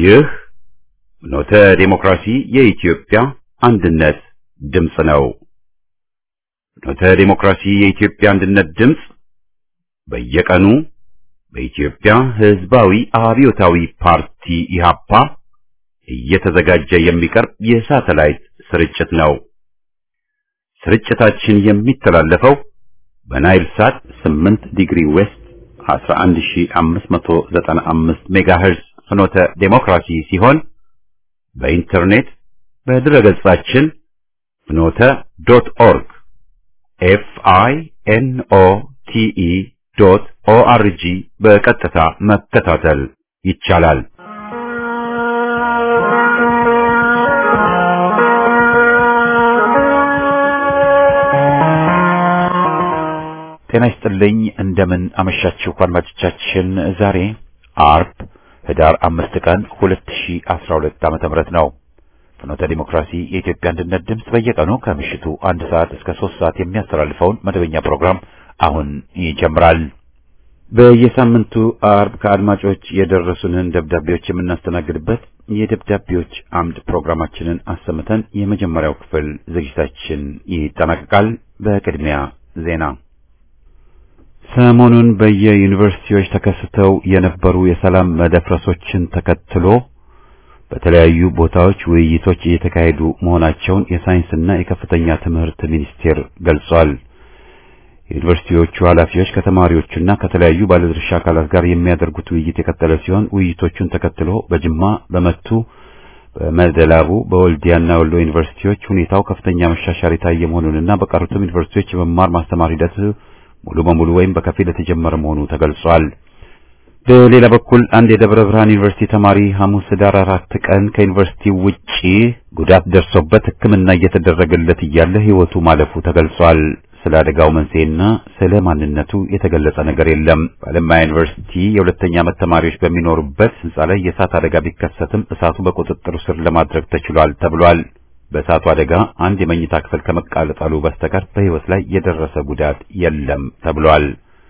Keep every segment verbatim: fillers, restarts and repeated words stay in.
ይህ ኖተ ዲሞክራሲ የኢትዮጵያ አንድነት ድምጽ ነው። ኖተ ዲሞክራሲ የኢትዮጵያ አንድነት ድምጽ በየቀኑ በኢትዮጵያ ሕዝባዊ አብዮታዊ ፓርቲ ኢህአፓ እየተዘጋጀ የሚቀርብ የሳተላይት ስርጭት ነው። ስርጭታችን የሚተላለፈው በናይል ሳት ስምንት ዲግሪ ዌስት አስራ አንድ ሺህ አምስት መቶ ዘጠና አምስት ሜጋሄርዝ ፍኖተ ዴሞክራሲ ሲሆን በኢንተርኔት በድረገጻችን ፍኖተ ዶት ኦርግ ኤፍ አይ ኤን ኦ ቲ ኢ ዶት ኦ አር ጂ በቀጥታ መከታተል ይቻላል። ጤና ይስጥልኝ። እንደምን አመሻችሁ አድማጮቻችን። ዛሬ አርብ ህዳር አምስት ቀን ሁለት ሺህ አስራ ሁለት ዓመተ ምህረት ነው። ፍኖተ ዲሞክራሲ የኢትዮጵያ አንድነት ድምጽ በየቀኑ ከምሽቱ አንድ ሰዓት እስከ ሶስት ሰዓት የሚያስተላልፈውን መደበኛ ፕሮግራም አሁን ይጀምራል። በየሳምንቱ አርብ ከአድማጮች የደረሱንን ደብዳቤዎች የምናስተናግድበት የደብዳቤዎች አምድ ፕሮግራማችንን አሰምተን የመጀመሪያው ክፍል ዝግጅታችን ይጠናቀቃል። በቅድሚያ ዜና። ሰሞኑን በየዩኒቨርሲቲዎች ተከስተው የነበሩ የሰላም መደፍረሶችን ተከትሎ በተለያዩ ቦታዎች ውይይቶች እየተካሄዱ መሆናቸውን የሳይንስና የከፍተኛ ትምህርት ሚኒስቴር ገልጿል። ዩኒቨርሲቲዎቹ ኃላፊዎች ከተማሪዎችና ከተለያዩ ባለድርሻ አካላት ጋር የሚያደርጉት ውይይት የቀጠለ ሲሆን ውይይቶቹን ተከትሎ በጅማ፣ በመቱ፣ በመደላቡ፣ በወልዲያና ወሎ ዩኒቨርሲቲዎች ሁኔታው ከፍተኛ መሻሻል የታየ መሆኑንና በቀሩትም ዩኒቨርሲቲዎች የመማር ማስተማር ሂደት ሙሉ በሙሉ ወይም በከፊል የተጀመረ መሆኑ ተገልጿል። በሌላ በኩል አንድ የደብረ ብርሃን ዩኒቨርሲቲ ተማሪ ሐሙስ ህዳር አራት ቀን ከዩኒቨርሲቲ ውጪ ጉዳት ደርሶበት ሕክምና እየተደረገለት እያለ ሕይወቱ ማለፉ ተገልጿል። ስለ አደጋው መንስኤና ስለ ማንነቱ የተገለጸ ነገር የለም። በአለማያ ዩኒቨርሲቲ የሁለተኛ ዓመት ተማሪዎች በሚኖሩበት ህንጻ ላይ የእሳት አደጋ ቢከሰትም እሳቱ በቁጥጥር ስር ለማድረግ ተችሏል ተብሏል። በእሳቱ አደጋ አንድ የመኝታ ክፍል ከመቃጠሉ በስተቀር በሕይወት ላይ የደረሰ ጉዳት የለም ተብሏል።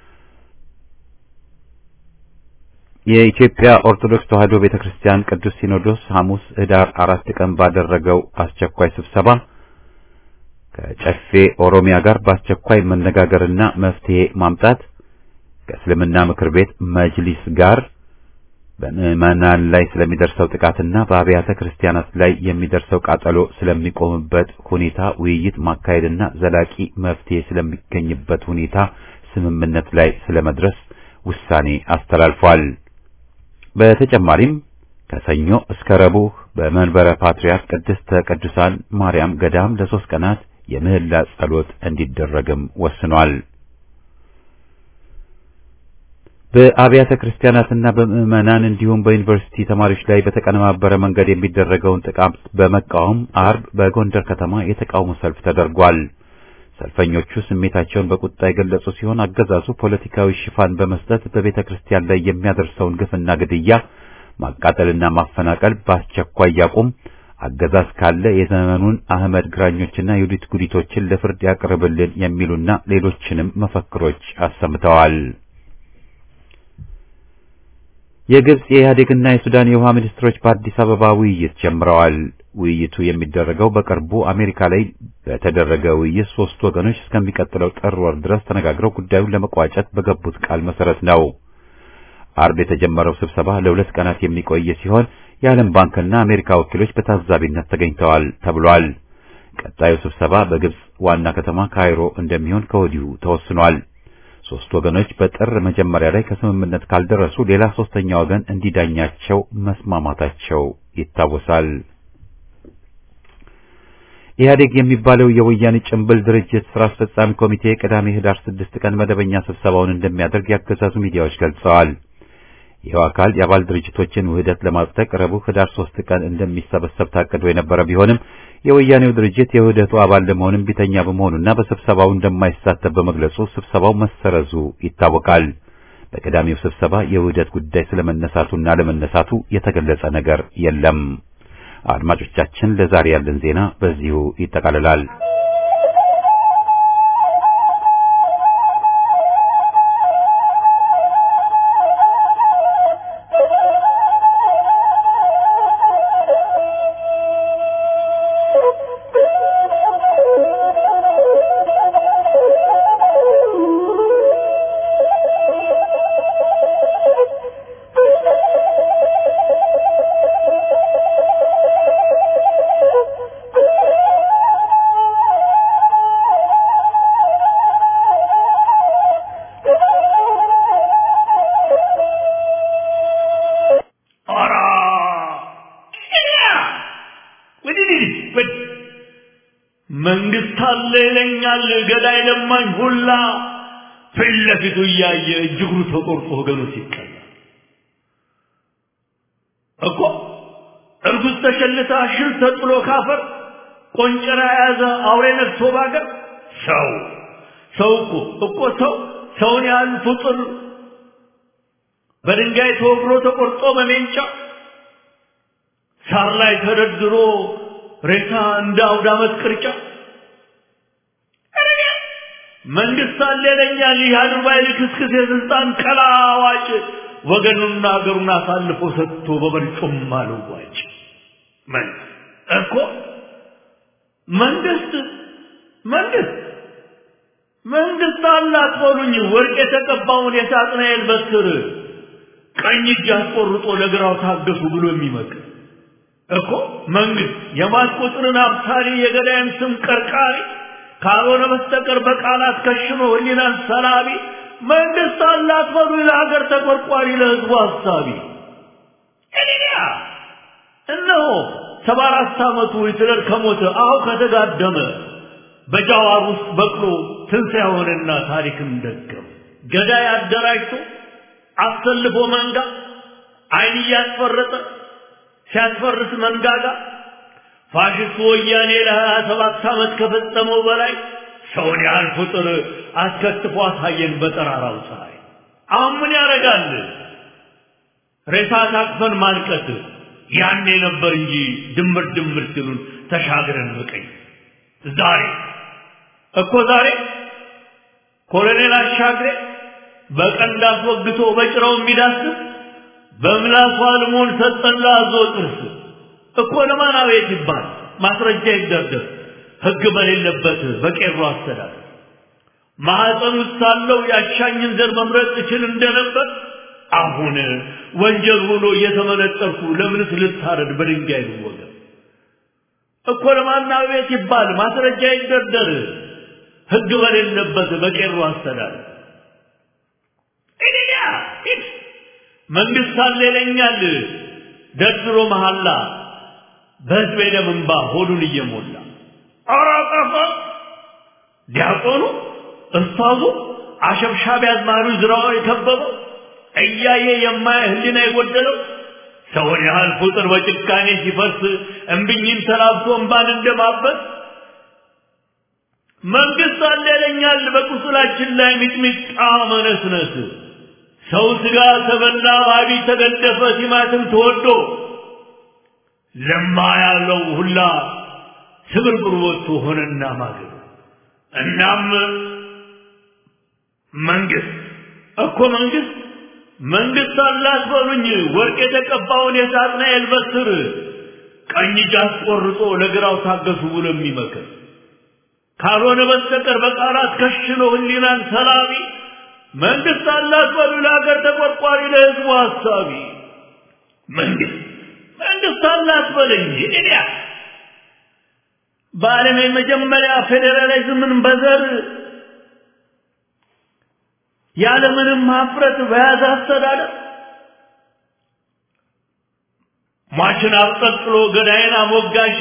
የኢትዮጵያ ኦርቶዶክስ ተዋሕዶ ቤተክርስቲያን ቅዱስ ሲኖዶስ ሐሙስ ህዳር አራት ቀን ባደረገው አስቸኳይ ስብሰባ ከጨፌ ኦሮሚያ ጋር በአስቸኳይ መነጋገርና መፍትሄ ማምጣት፣ ከእስልምና ምክር ቤት መጅሊስ ጋር በምዕመናን ላይ ስለሚደርሰው ጥቃትና በአብያተ ክርስቲያናት ላይ የሚደርሰው ቃጠሎ ስለሚቆምበት ሁኔታ ውይይት ማካሄድና ዘላቂ መፍትሄ ስለሚገኝበት ሁኔታ ስምምነት ላይ ስለመድረስ ውሳኔ አስተላልፏል። በተጨማሪም ከሰኞ እስከ ረቡዕ በመንበረ ፓትርያርክ ቅድስተ ቅዱሳን ማርያም ገዳም ለሶስት ቀናት የምህላ ጸሎት እንዲደረግም ወስኗል። በአብያተ ክርስቲያናትና በምዕመናን እንዲሁም በዩኒቨርሲቲ ተማሪዎች ላይ በተቀነባበረ መንገድ የሚደረገውን ጥቃት በመቃወም አርብ በጎንደር ከተማ የተቃውሞ ሰልፍ ተደርጓል። ሰልፈኞቹ ስሜታቸውን በቁጣ የገለጹ ሲሆን አገዛዙ ፖለቲካዊ ሽፋን በመስጠት በቤተ ክርስቲያን ላይ የሚያደርሰውን ግፍና ግድያ፣ ማቃጠልና ማፈናቀል በአስቸኳይ ያቁም፣ አገዛዝ ካለ የዘመኑን አህመድ ግራኞችና ዩዲት ጉዲቶችን ለፍርድ ያቅርብልን የሚሉና ሌሎችንም መፈክሮች አሰምተዋል። የግብጽ የኢህአዴግና የሱዳን የውሃ ሚኒስትሮች በአዲስ አበባ ውይይት ጀምረዋል። ውይይቱ የሚደረገው በቅርቡ አሜሪካ ላይ በተደረገ ውይይት ሶስት ወገኖች እስከሚቀጥለው ጥር ወር ድረስ ተነጋግረው ጉዳዩን ለመቋጨት በገቡት ቃል መሰረት ነው። አርብ የተጀመረው ስብሰባ ለሁለት ቀናት የሚቆይ ሲሆን የዓለም ባንክና አሜሪካ ወኪሎች በታዛቢነት ተገኝተዋል ተብሏል። ቀጣዩ ስብሰባ በግብጽ ዋና ከተማ ካይሮ እንደሚሆን ከወዲሁ ተወስኗል። ሶስት ወገኖች በጥር መጀመሪያ ላይ ከስምምነት ካልደረሱ ሌላ ሶስተኛ ወገን እንዲዳኛቸው መስማማታቸው ይታወሳል። ኢህአዴግ የሚባለው የወያኔ ጭምብል ድርጅት ስራ አስፈጻሚ ኮሚቴ ቅዳሜ ህዳር ስድስት ቀን መደበኛ ስብሰባውን እንደሚያደርግ ያገዛዙ ሚዲያዎች ገልጸዋል። ይኸው አካል የአባል ድርጅቶችን ውህደት ለማጽደቅ ረቡዕ ህዳር ሶስት ቀን እንደሚሰበሰብ ታቅዶ የነበረ ቢሆንም የወያኔው ድርጅት የውህደቱ አባል ለመሆን ቢተኛ በመሆኑና በስብሰባው እንደማይሳተፍ በመግለጹ ስብሰባው መሰረዙ ይታወቃል። በቅዳሜው ስብሰባ የውህደት ጉዳይ ስለመነሳቱና ለመነሳቱ የተገለጸ ነገር የለም። አድማጮቻችን፣ ለዛሬ ያለን ዜና በዚሁ ይጠቃልላል። አለ ይለኛል ገዳይ ለማኝ ሁላ ፍለፊቱ ያየ እጅግሩ ተቆርጦ ወገኑ ሲቀላ እኮ እርጉዝ ተሸልታ ሽል ተጥሎ ካፈር ቆንጨራ ያዘ አውሬ ነፍሶ ባገር ሰው ሰው እኮ እኮ ሰው ሰውን ያህል ፍጡር በድንጋይ ተወግሮ ተቆርጦ በሜንጫ ሳር ላይ ተደርድሮ ሬሳ እንደ አውደ ዓመት ቅርጫ መንግስት አለ ይለኛል ይህ አድርባይ ልክስክስ የስልጣን ቀላዋጭ ወገኑና አገሩን አሳልፎ ሰጥቶ በበርጩም አልዋጭ ምን እኮ መንግስት መንግስት መንግስት አላት ሆኑኝ ወርቅ የተቀባውን የሳጥናኤል በትር ቀኝ እጅ አስቆርጦ ለግራው ታገሱ ብሎ የሚመክር እኮ መንግስት የማስቆጥርን አብሳሪ የገዳይን ስም ቀርቃሪ ካልሆነ በስተቀር በቃላት ከሽኖ ህሊናን ሰላቢ መንግስት አላት በሉ ለሀገር ተቆርቋሪ ለህዝቡ ሐሳቢ እኔያ እነሆ ሰባ አራት ዓመቱ ይትለር ከሞተ አው ከተጋደመ በጃዋር ውስጥ በቅሎ ትንሣኤውንና ታሪክን ደገመ ገዳይ አደራጅቶ አሰልፎ መንጋ አይን ያስፈረጠ ሲያስፈርስ መንጋጋ ፋሽስቱ ወያኔ ለሀያ ሰባት ዓመት ከፈጸመው በላይ ሰውን ያህል ፍጡር አስከትፎ አሳየን በጠራራው ፀሐይ አሁን ምን ያደርጋል ሬሳ ታቅፈን ማልቀት ያኔ ነበር እንጂ ድምር ድምር ሲሉን ተሻግረን መቀኝ ዛሬ እኮ ዛሬ ኮሎኔል አሻግሬ በቀንድ አስወግቶ በጭራው የሚዳስስ በምላሱ አልሞን ሰጠላ አዞ ጥርስ እኮ ለማን አቤት ይባል ማስረጃ ይደርደር ህግ በሌለበት በቄሮ አስተዳደር ማህፀን ውስጥ ሳለው ያሻኝን ዘር መምረጥ እችል እንደነበር አሁን ወንጀል ሆኖ እየተመነጠርኩ ለምንስ ልታረድ በድንጋይ ልወገር እኮ ለማን አቤት ይባል ማስረጃ ይደርደር ህግ በሌለበት በቄሮ አስተዳደር እኔያ መንግስት አለ ይለኛል ደርድሮ መሐላ በህዝብ ደም እንባ ሆዱን እየሞላ አራቀፈ ዲያቆኑ እስታዙ አሸብሻቢ አዝማሩ ዝራው የከበበው እያየ የማይ ህሊና የጎደለው ሰውን ያህል ፍጡር በጭካኔ ሲፈርስ እምብኝን ተላብሶ እንባን እንደማበት መንግስት አለ ይለኛል በቁስላችን ላይ ሚጥሚጣ መነስነስ ሰው ስጋ ተበላ አቢ ተገደፈ ሲማትም ተወዶ ለማ ያለው ሁላ ስብርብር ወጥቶ ሆነና ማገዶ እናም መንግስት እኮ መንግስት መንግስት አላት በሉኝ ወርቅ የተቀባውን የሳጥናኤል በትር ቀኝ እጅ አስቆርጦ ለግራው ታገሱ ብሎ የሚመክር ካልሆነ በስተቀር በቃላት ከሽኖ ህሊናን ሰላቢ መንግስት አላት በሉ ለሀገር ተቆርቋሪ ለህዝቡ ሐሳቢ መንግስት መንግስት አላት በለኝ እኔያ በዓለም የመጀመሪያ ፌዴራሊዝምን በዘር ያለምንም ማፍረት በያዘ አስተዳደር ማሽን አብጠጥሎ ገዳይን አሞጋሽ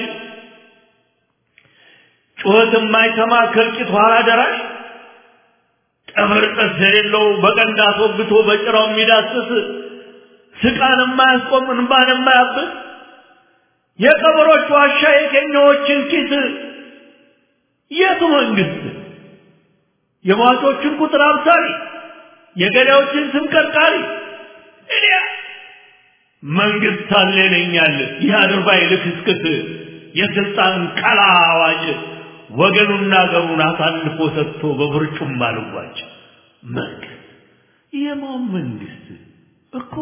ጩኸት የማይሰማ ከልቂት ኋላ ደራሽ ጠመር ጠስ የሌለው በቀንድ አስወግቶ በጭራው የሚዳስስ ስቃን የማያስቆም እንባን የማያብስ የቀበሮች ዋሻ የኬኛዎችን ኪስ የቱ መንግስት የሟቾችን ቁጥር አብሳሪ የገዳዮችን ስም ቀርቃሪ እኔ መንግስት አለ ይለኛል ይህ አድርባይ ልክስክስ የስልጣን ቀላ አዋጅ ወገኑና አገሩን አሳልፎ ሰጥቶ በብርጩም አልዋጭ መንግስት የማን መንግስት እኮ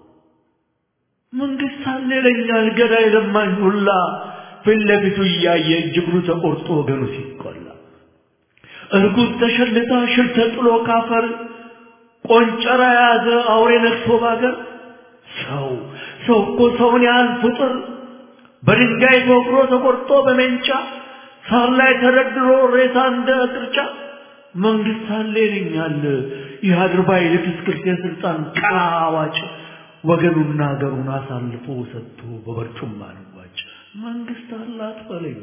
መንግስት አለ ይለኛል ገዳይ ለማኝ ሁላ ፍለፊቱ እያየ እጅግሩ ተቆርጦ ወገኑ ሲቆላ እርጉዝ ተሸልታ ሽል ተጥሎ ካፈር ቆንጨራ ያዘ አውሬ ነክሶ ባገር ሰው ሰው እኮ ሰውን ያህል ፍጡር በድንጋይ ተወግሮ ተቆርጦ በሜንጫ ሳር ላይ ተደርድሮ ሬሳ እንደ ቅርጫ መንግስት አለ ይለኛል ይህ አድርባይ ልክስክስ የስልጣን ቀላ አዋጭ ወገኑና አገሩን አሳልፎ ሰጥቶ በበርጩማ አልዋጭ መንግስት አላት በለኝ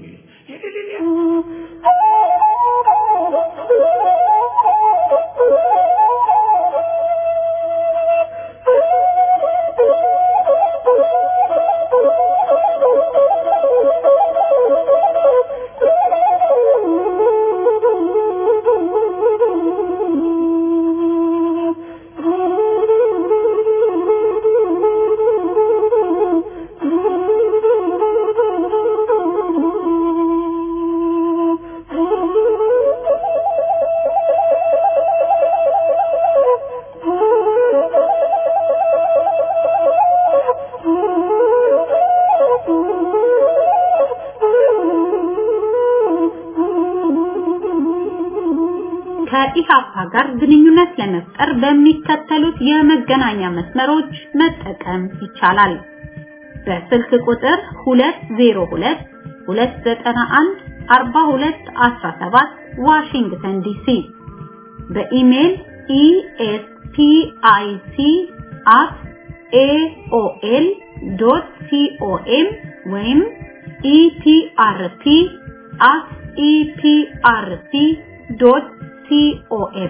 ከኢሃፓ ጋር ግንኙነት ለመፍጠር በሚከተሉት የመገናኛ መስመሮች መጠቀም ይቻላል። በስልክ ቁጥር ሁለት ዜሮ ሁለት ሁለት ዘጠኝ አንድ አርባ ሁለት አስራ ሰባት ዋሽንግተን ዲሲ በኢሜል e s p i c at a o l dot com ወይም e p r p at e p r p dot com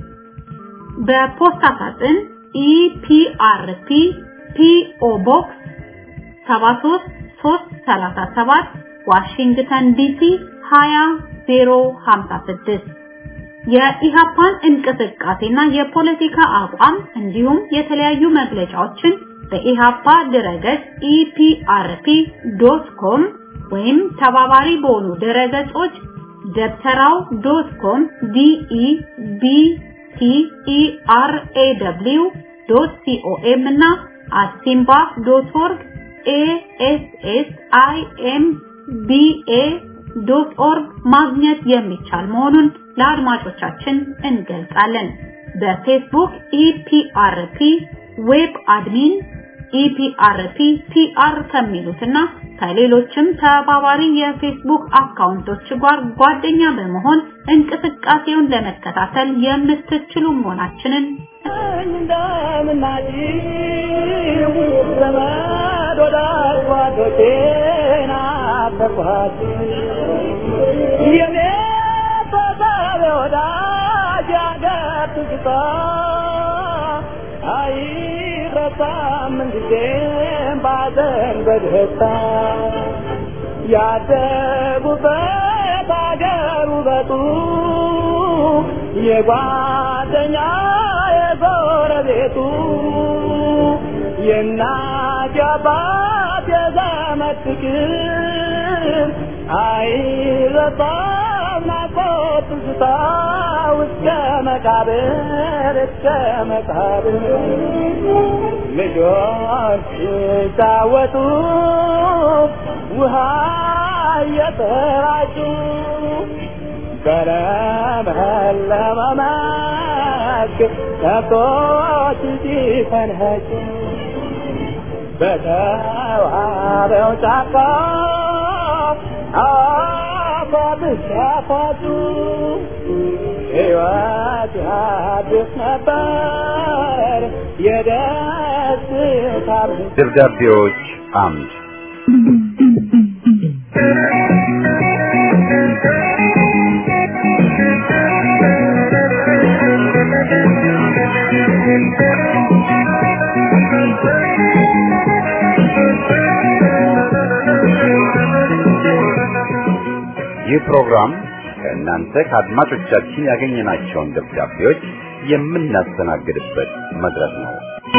በፖስታ ሳጥን E P R P P O Box ሰባት ሶስት ሶስት ሰላሳ ሰባት ዋሽንግተን ዲሲ ሀያ ዜሮ ሀምሳ ስድስት የኢሃፓን እንቅስቃሴና የፖለቲካ አቋም እንዲሁም የተለያዩ መግለጫዎችን በኢሃፓ ድረገጽ e p r p dot com ወይም ተባባሪ በሆኑ ድረገጾች ደብተራው ዶት ኮም d e b t e r a w ዶት com እና asimba ዶት org a s s i m b a ዶት org ማግኘት የሚቻል መሆኑን ለአድማጮቻችን እንገልጻለን። በፌስቡክ E P R P ዌብ አድሚን E P R P P R ከሚሉትና ከሌሎችም ተባባሪ የፌስቡክ አካውንቶች ጋር ጓደኛ በመሆን እንቅስቃሴውን ለመከታተል የምትችሉ መሆናችንን እንደምናጪ ዘመድ ወዳጅ ጓዶቼና ተቋጭ የኔ ተሳቤ ወዳጅ ያገር ትግታ አይ ረሳም እንግዲህም ባዘን በደስታ ያደጉበት አገር ውበቱ የጓደኛ የጎረቤቱ የእናት የአባት የዘመድ ፍቅር አይረሳም ናፍቆት ትዝታ እስከ መቃብር እስከ መቃብር ልጆች ሲጫወቱ ውሃ እየተራጩ በለመለመ መስክ ከብቶች ሲፈንጩ በተዋበው ጫካ አፏብስ ያፏጩ ሕይወት አዲስ ነበር የደስታ ደብዳቤዎች አምድ ይህ ፕሮግራም ከእናንተ ከአድማጮቻችን ያገኘናቸውን ደብዳቤዎች የምናስተናግድበት መድረክ ነው።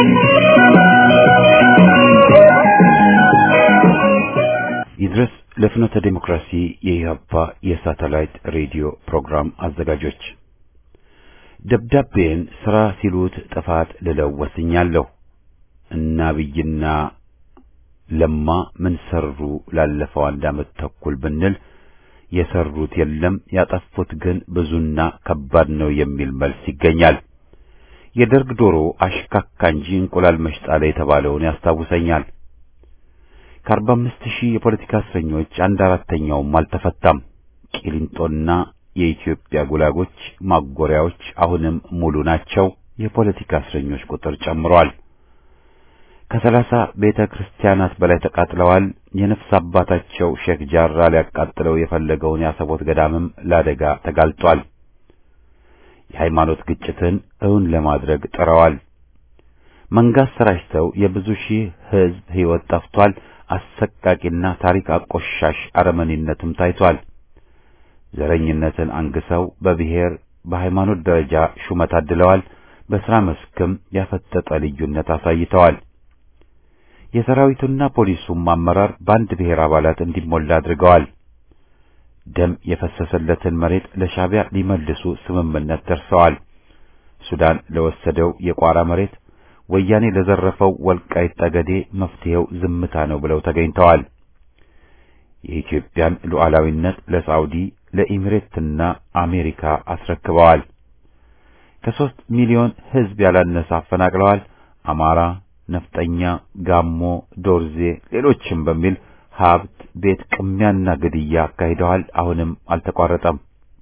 ይድረስ ለፍኖተ ዲሞክራሲ የኢሃፓ የሳተላይት ሬዲዮ ፕሮግራም አዘጋጆች ደብዳቤን ስራ ሲሉት ጥፋት ልለው ወስኛለሁ። እና ብይና ለማ ምን ሰሩ ላለፈው አንድ አመት ተኩል ብንል የሰሩት የለም ያጠፉት ግን ብዙና ከባድ ነው የሚል መልስ ይገኛል። የደርግ ዶሮ አሽካካ እንጂ እንቁላል መሽጣለ የተባለውን ያስታውሰኛል። ከአርባ አምስት ሺህ የፖለቲካ እስረኞች አንድ አራተኛውም አልተፈታም። ቂሊንጦና የኢትዮጵያ ጉላጎች ማጎሪያዎች አሁንም ሙሉ ናቸው። የፖለቲካ እስረኞች ቁጥር ጨምሯል። ከሰላሳ ቤተ ክርስቲያናት በላይ ተቃጥለዋል። የነፍስ አባታቸው ሼክ ጃራ ሊያቃጥለው የፈለገውን ያሰቦት ገዳምም ለአደጋ ተጋልጧል። የሃይማኖት ግጭትን እውን ለማድረግ ጥረዋል። መንጋት ሰራጭተው የብዙ ሺህ ሕዝብ ሕይወት ጠፍቷል። አሰቃቂና ታሪክ አቆሻሽ አረመኔነትም ታይቷል። ዘረኝነትን አንግሰው በብሔር በሃይማኖት ደረጃ ሹመት አድለዋል። በሥራ መስክም ያፈጠጠ ልዩነት አሳይተዋል። የሰራዊቱና ፖሊሱም አመራር በአንድ ብሔር አባላት እንዲሞላ አድርገዋል። ደም የፈሰሰለትን መሬት ለሻዕቢያ ሊመልሱ ስምምነት ደርሰዋል። ሱዳን ለወሰደው የቋራ መሬት፣ ወያኔ ለዘረፈው ወልቃይት ጠገዴ መፍትሄው ዝምታ ነው ብለው ተገኝተዋል። የኢትዮጵያን ሉዓላዊነት ለሳውዲ ለኢሚሬትና አሜሪካ አስረክበዋል። ከሦስት ሚሊዮን ሕዝብ ያላነሰ አፈናቅለዋል። አማራ፣ ነፍጠኛ፣ ጋሞ፣ ዶርዜ ሌሎችም በሚል ሀብት ቤት ቅሚያና ግድያ አካሂደዋል። አሁንም አልተቋረጠም።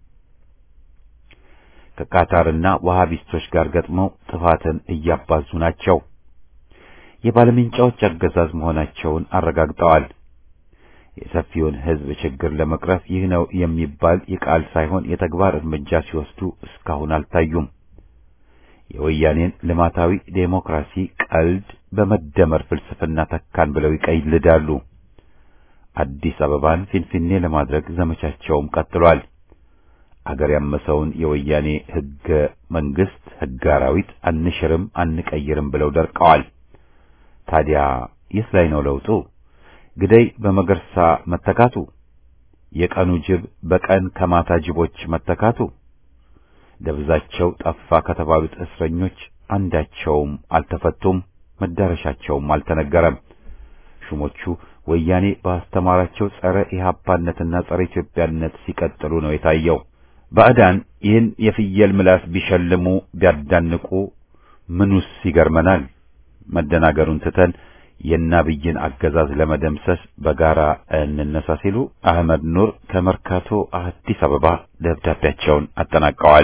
ከካታርና ወሃቢስቶች ጋር ገጥመው ጥፋትን እያባዙ ናቸው። የባለምንጫዎች አገዛዝ መሆናቸውን አረጋግጠዋል። የሰፊውን ሕዝብ ችግር ለመቅረፍ ይህ ነው የሚባል የቃል ሳይሆን የተግባር እርምጃ ሲወስዱ እስካሁን አልታዩም። የወያኔን ልማታዊ ዴሞክራሲ ቀልድ በመደመር ፍልስፍና ተካን ብለው ይቀይልዳሉ። አዲስ አበባን ፊንፊኔ ለማድረግ ዘመቻቸውም ቀጥሏል። አገር ያመሰውን የወያኔ ሕገ መንግስት ሕገ አራዊት አንሽርም አንቀይርም ብለው ደርቀዋል። ታዲያ የት ላይ ነው ለውጡ? ግደይ በመገርሳ መተካቱ? የቀኑ ጅብ በቀን ከማታ ጅቦች መተካቱ? ደብዛቸው ጠፋ ከተባሉት እስረኞች አንዳቸውም አልተፈቱም፣ መዳረሻቸውም አልተነገረም። ሹሞቹ ወያኔ ባስተማራቸው ጸረ ኢህአፓነትና ጸረ ኢትዮጵያነት ሲቀጥሉ ነው የታየው። ባዕዳን ይህን የፍየል ምላስ ቢሸልሙ ቢያዳንቁ ምኑስ ይገርመናል? መደናገሩን ትተን የናብይን አገዛዝ ለመደምሰስ በጋራ እንነሳ ሲሉ አህመድ ኑር ከመርካቶ አዲስ አበባ ደብዳቤያቸውን አጠናቀዋል።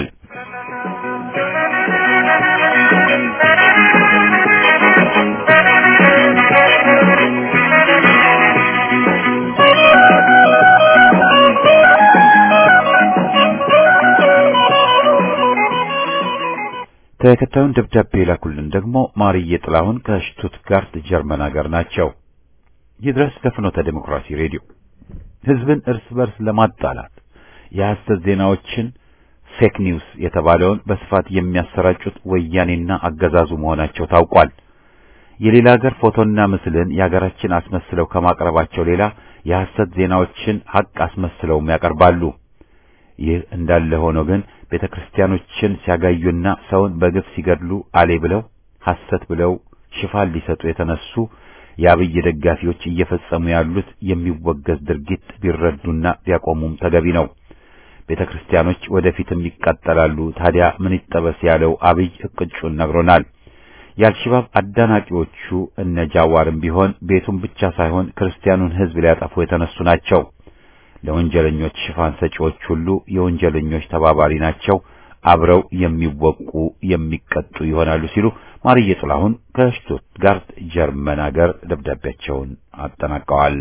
ተከታዩን ደብዳቤ ላኩልን ደግሞ ማርዬ ጥላሁን ከሽቱትጋርት ጀርመን ሀገር ናቸው። ይድረስ ለፍኖተ ዲሞክራሲ ሬዲዮ። ህዝብን እርስ በርስ ለማጣላት የሐሰት ዜናዎችን ፌክ ኒውስ የተባለውን በስፋት የሚያሰራጩት ወያኔና አገዛዙ መሆናቸው ታውቋል። የሌላ ሀገር ፎቶና ምስልን የሀገራችን አስመስለው ከማቅረባቸው ሌላ የሐሰት ዜናዎችን ሐቅ አስመስለውም ያቀርባሉ። ይህ እንዳለ ሆኖ ግን ቤተክርስቲያኖችን ሲያጋዩና ሰውን በግፍ ሲገድሉ አሌ ብለው ሐሰት ብለው ሽፋን ሊሰጡ የተነሱ የአብይ ደጋፊዎች እየፈጸሙ ያሉት የሚወገዝ ድርጊት ቢረዱና ቢያቆሙም ተገቢ ነው። ቤተክርስቲያኖች ወደፊትም ይቀጥላሉ። ታዲያ ምን ይጠበስ ያለው አብይ እቅጩን ነግሮናል። የአልሸባብ አዳናቂዎቹ እነ ጃዋርም ቢሆን ቤቱን ብቻ ሳይሆን ክርስቲያኑን ሕዝብ ሊያጠፉ የተነሱ ናቸው። ለወንጀለኞች ሽፋን ሰጪዎች ሁሉ የወንጀለኞች ተባባሪ ናቸው። አብረው የሚወቁ የሚቀጡ ይሆናሉ ሲሉ ማርዬ ጥላሁን ከሽቱትጋርት ጀርመን ሀገር ደብዳቤያቸውን አጠናቀዋል።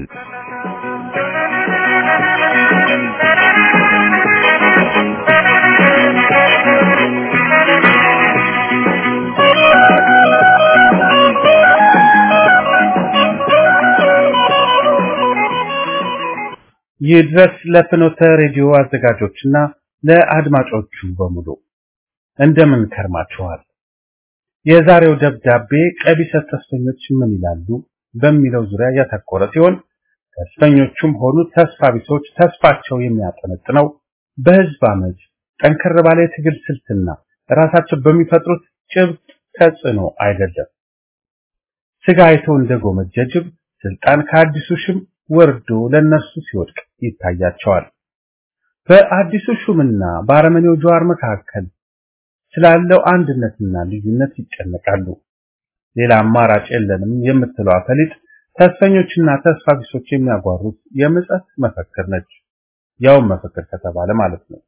ይድረስ ለፍኖተ ሬዲዮ አዘጋጆችና ለአድማጮቹ በሙሉ እንደምን ከርማችኋል? የዛሬው ደብዳቤ ቀቢሰ ተስፈኞች ምን ይላሉ በሚለው ዙሪያ ያተኮረ ሲሆን ተስፈኞቹም ሆኑ ተስፋ ቢሶች ተስፋቸው የሚያጠነጥነው በህዝብ አመጽ ጠንከር ባለ ትግል ስልትና ራሳቸው በሚፈጥሩት ጭብጥ ተጽዕኖ አይደለም። ስጋ አይቶ እንደጎመጀ ጅብ ስልጣን ከአዲሱ ሽም ወርዶ ለነሱ ሲወድቅ ይታያቸዋል። በአዲሱ ሹምና በአረመኔው ጀዋር መካከል ስላለው አንድነትና ልዩነት ይጨነቃሉ። ሌላ አማራጭ የለንም የምትለው አፈሊጥ ተስፈኞችና ተስፋ ቢሶች የሚያጓሩት የምጸት መፈክር ነች። ያው መፈክር ከተባለ ማለት ነው።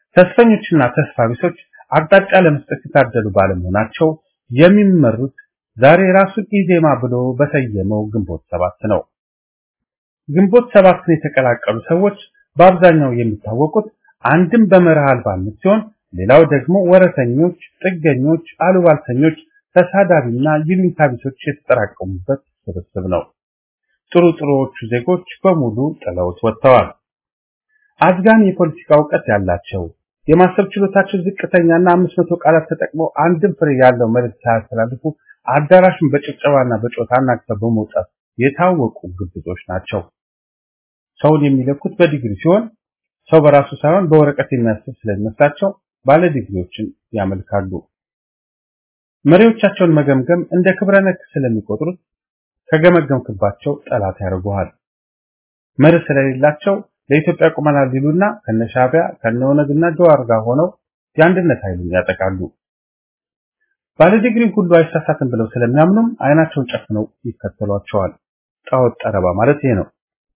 ተስፈኞችና ተስፋ ቢሶች አቅጣጫ ለመስጠት የታደሉ ባለመሆናቸው የሚመሩት ዛሬ ራሱን ኢዜማ ብሎ በሰየመው ግንቦት ሰባት ነው። ግንቦት ሰባትን የተቀላቀሉ ሰዎች በአብዛኛው የሚታወቁት አንድም በመርህ አልባነት ሲሆን ሌላው ደግሞ ወረተኞች፣ ጥገኞች፣ አሉባልተኞች፣ ተሳዳቢና ይሉኝታ ቢሶች የተጠራቀሙበት ስብስብ ነው። ጥሩ ጥሩዎቹ ዜጎች በሙሉ ጥለውት ወጥተዋል። አዝጋሚ የፖለቲካ እውቀት ያላቸው የማሰብ ችሎታቸው ዝቅተኛና አምስት መቶ ቃላት ተጠቅመው አንድም ፍሬ ያለው መልእክት ሳያስተላልፉ አዳራሹን በጭብጨባና በጮታ አናግተው በመውጣት የታወቁ ግብዞች ናቸው። ሰውን የሚለኩት በዲግሪ ሲሆን ሰው በራሱ ሳይሆን በወረቀት የሚያስብ ስለሚመስላቸው ባለ ዲግሪዎችን ያመልካሉ። መሪዎቻቸውን መገምገም እንደ ክብረ ነክ ስለሚቆጥሩት ከገመገምክባቸው ጠላት ያደርጉሃል። መሪ ስለሌላቸው ለኢትዮጵያ ቁመናል ሊሉና ከነሻቢያ ከነኦነግና ጀዋር ጋር ሆነው የአንድነት ኃይሉን ያጠቃሉ። ባለ ዲግሪ ሁሉ አይሳሳትም ብለው ስለሚያምኑም አይናቸውን ጨፍነው ይከተሏቸዋል። ጣዖት ጠረባ ማለት ይሄ ነው።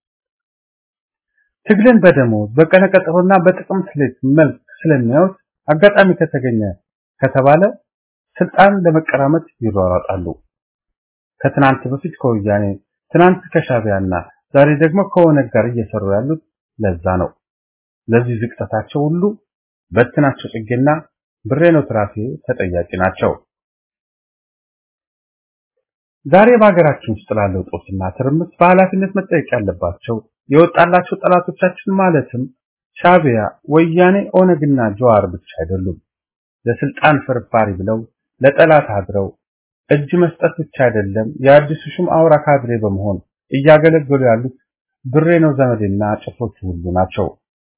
ትግልን በደሞዝ በቀነቀጠሮና በጥቅም ስሌት መልክ ስለሚያዩት አጋጣሚ ከተገኘ ከተባለ ስልጣን ለመቀራመጥ ይሯሯጣሉ። ከትናንት በፊት ከወያኔ ትናንት ከሻቢያና ዛሬ ደግሞ ከኦነግ ጋር እየሰሩ ያሉት ለዛ ነው። ለዚህ ዝቅጠታቸው ሁሉ በትናቸው ጽጌና ብሬኖ ትራፊ ተጠያቂ ናቸው። ዛሬ በሀገራችን ውስጥ ላለው ጦስና ትርምስ በኃላፊነት መጠየቅ ያለባቸው የወጣላቸው ጠላቶቻችን ማለትም ሻቢያ፣ ወያኔ፣ ኦነግና ጀዋር ብቻ አይደሉም። ለስልጣን ፍርፋሪ ብለው ለጠላት አድረው እጅ መስጠት ብቻ አይደለም የአዲሱ ሹም አውራ ካድሬ በመሆን እያገለገሉ ያሉት ብሬኖ ዘመዴና ጭፍሮቹ ሁሉ ናቸው።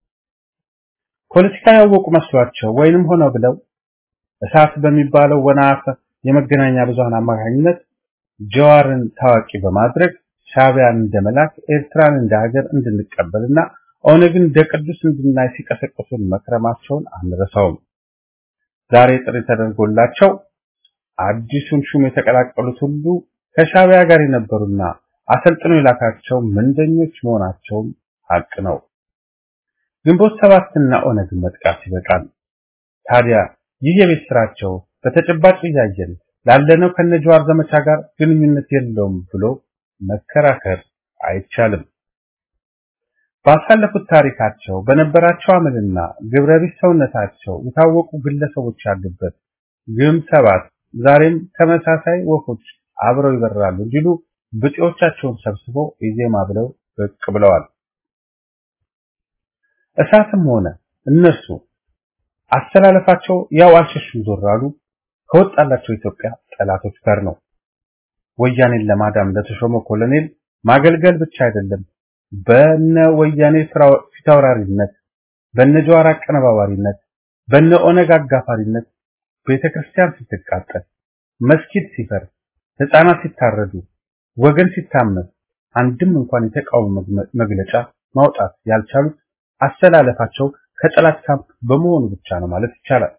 ፖለቲካ ያወቁ መስሏቸው ወይንም ሆነው ብለው እሳት በሚባለው ወናፍ የመገናኛ ብዙሃን አማካኝነት ጀዋርን ታዋቂ በማድረግ ሻቢያን እንደመላክ ኤርትራን እንደ ሀገር እንድንቀበልና ኦነግን እንደ ቅዱስ እንድናይ ሲቀሰቅሱን መክረማቸውን አንረሳውም። ዛሬ ጥሪ ተደርጎላቸው አዲሱን ሹም የተቀላቀሉት ሁሉ ከሻቢያ ጋር የነበሩና አሰልጥኖ የላካቸው ምንደኞች መሆናቸው ሀቅ ነው። ግንቦት ሰባትና ኦነግ መጥቃት ይበቃል። ታዲያ ይህ የቤት ስራቸው በተጨባጭ እያየን ላለነው ከነጀዋር ዘመቻ ጋር ግንኙነት የለውም ብሎ መከራከር አይቻልም። ባሳለፉት ታሪካቸው በነበራቸው አመልና ግብረቢስ ሰውነታቸው የታወቁ ግለሰቦች ያሉበት ግም ሰባት ዛሬም ተመሳሳይ ወፎች አብረው ይበራሉ እንዲሉ ብጤዎቻቸውን ሰብስበው ኢዜማ ብለው ብቅ ብለዋል። እሳትም ሆነ እነሱ አስተላለፋቸው ያው አልሸሹም ዞራሉ ከወጣላቸው ኢትዮጵያ ጠላቶች ጋር ነው። ወያኔን ለማዳም ለተሾመው ኮሎኔል ማገልገል ብቻ አይደለም በነ ወያኔ ፊታውራሪነት በነ ጀዋር አቀነባባሪነት በነ ኦነግ አጋፋሪነት ቤተክርስቲያን ስትቃጠል መስጊድ ሲፈርስ ህፃናት ሲታረዱ ወገን ሲታመስ አንድም እንኳን የተቃውሞ መግለጫ ማውጣት ያልቻሉት አስተላለፋቸው ከጠላት ካምፕ በመሆኑ ብቻ ነው ማለት ይቻላል።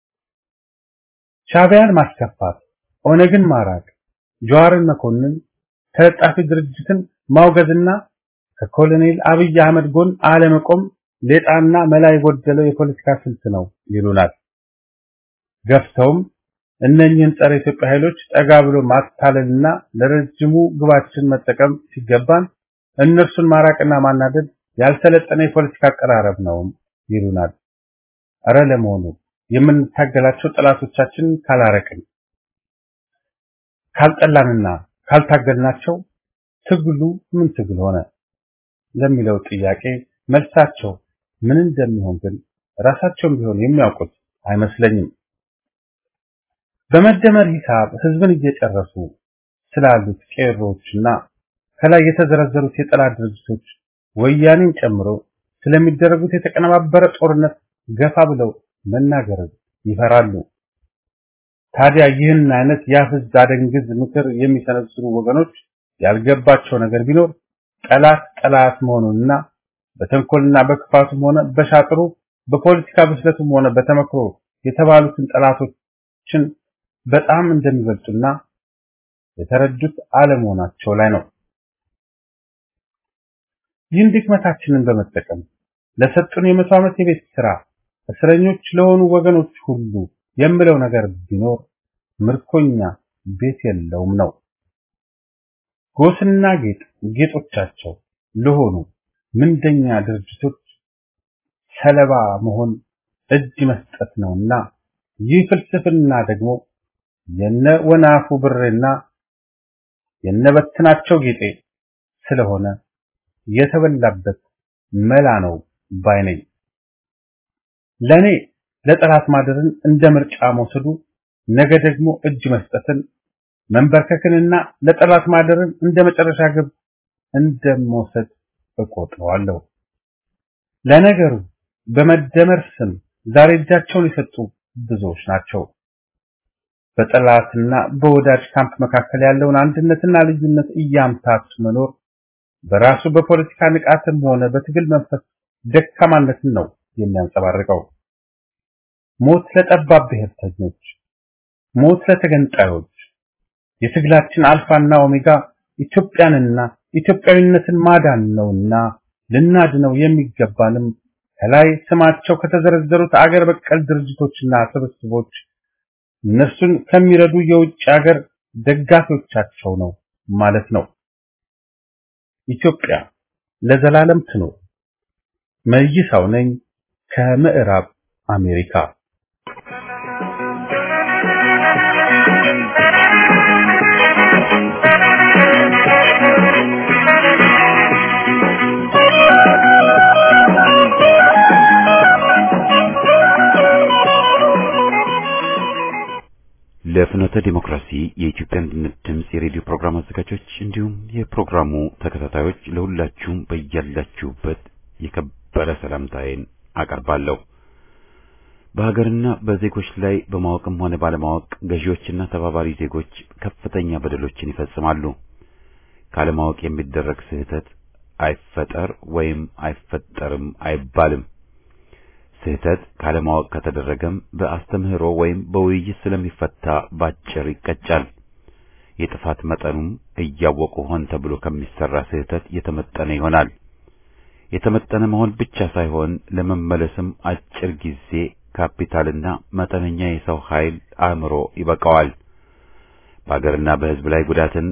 ሻቢያን ማስከፋት፣ ኦነግን ማራቅ፣ ጀዋርን መኮንን፣ ተለጣፊ ድርጅትን ማውገዝና ከኮሎኔል አብይ አህመድ ጎን አለመቆም ሌጣና መላ የጎደለው የፖለቲካ ስልት ነው ይሉናል። ገፍተውም እነኚህን ጸረ ኢትዮጵያ ኃይሎች ጠጋ ብሎ ማታለልና ለረጅሙ ግባችን መጠቀም ሲገባን እነርሱን ማራቅና ማናደድ ያልሰለጠነ የፖለቲካ አቀራረብ ነው ይሉናል። አረ ለመሆኑ የምንታገላቸው ጠላቶቻችን ካላረቅን ካልጠላንና ካልታገልናቸው ትግሉ ምን ትግል ሆነ ለሚለው ጥያቄ መልሳቸው ምን እንደሚሆን ግን ራሳቸውም ቢሆን የሚያውቁት አይመስለኝም። በመደመር ሂሳብ ህዝብን እየጨረሱ ስላሉት ቄሮችና ከላይ የተዘረዘሩት የጠላት ድርጅቶች ወያኔን ጨምሮ ስለሚደረጉት የተቀነባበረ ጦርነት ገፋ ብለው መናገር ይፈራሉ። ታዲያ ይህን አይነት ያፍዝ አደንግዝ ምክር የሚሰነዝሩ ወገኖች ያልገባቸው ነገር ቢኖር ጠላት ጠላት መሆኑንና በተንኮልና በክፋቱም ሆነ በሻጥሩ በፖለቲካ ብስለቱም ሆነ በተመክሮ የተባሉትን ጠላቶችን በጣም እንደሚበልጡና የተረዱት አለመሆናቸው ላይ ነው። ይህን ድክመታችንን በመጠቀም ለሰጡን የመቶ ዓመት የቤት ስራ እስረኞች ለሆኑ ወገኖች ሁሉ የምለው ነገር ቢኖር ምርኮኛ ቤት የለውም ነው። ጎስና ጌጥ ጌጦቻቸው ለሆኑ ምንደኛ ድርጅቶች ሰለባ መሆን እጅ መስጠት ነውና ይህ ፍልስፍና ደግሞ የነ ወናፉ ብሬና የነበትናቸው ጌጤ ስለሆነ የተበላበት መላ ነው ባይነኝ። ለኔ ለጠላት ማደርን እንደ ምርጫ መውሰዱ ነገ ደግሞ እጅ መስጠትን መንበርከክንና ለጠላት ማደርን እንደ መጨረሻ ግብ እንደመውሰድ እቆጥረዋለሁ። ለነገሩ በመደመር ስም ዛሬ እጃቸውን የሰጡ ብዙዎች ናቸው። በጠላትና በወዳጅ ካምፕ መካከል ያለውን አንድነትና ልዩነት እያምታቱ መኖር በራሱ በፖለቲካ ንቃትም ሆነ በትግል መንፈስ ደካማነትን ነው የሚያንጸባርቀው። ሞት ለጠባብ ብሔርተኞች፣ ሞት ለተገንጣዮች፣ የትግላችን አልፋና ኦሜጋ ኢትዮጵያንና ኢትዮጵያዊነትን ማዳን ነውና ልናድነው የሚገባንም ከላይ ስማቸው ከተዘረዘሩት አገር በቀል ድርጅቶችና ስብስቦች እነሱን ከሚረዱ የውጭ ሀገር ደጋፊዎቻቸው ነው ማለት ነው። ኢትዮጵያ ለዘላለም ትኖር። መይሳው ነኝ ከምዕራብ አሜሪካ። ለፍኖተ ዲሞክራሲ የኢትዮጵያ አንድነት ድምጽ የሬዲዮ ፕሮግራም አዘጋጆች እንዲሁም የፕሮግራሙ ተከታታዮች ለሁላችሁም በእያላችሁበት የከበረ ሰላምታዬን አቀርባለሁ። በሀገርና በዜጎች ላይ በማወቅም ሆነ ባለማወቅ ገዢዎችና ተባባሪ ዜጎች ከፍተኛ በደሎችን ይፈጽማሉ። ካለማወቅ የሚደረግ ስህተት አይፈጠር ወይም አይፈጠርም አይባልም። ስህተት ካለማወቅ ከተደረገም በአስተምህሮ ወይም በውይይት ስለሚፈታ ባጭር ይቀጫል። የጥፋት መጠኑም እያወቁ ሆን ተብሎ ከሚሰራ ስህተት የተመጠነ ይሆናል። የተመጠነ መሆን ብቻ ሳይሆን ለመመለስም አጭር ጊዜ ካፒታልና መጠነኛ የሰው ኃይል አእምሮ ይበቃዋል። በአገርና በሕዝብ ላይ ጉዳትን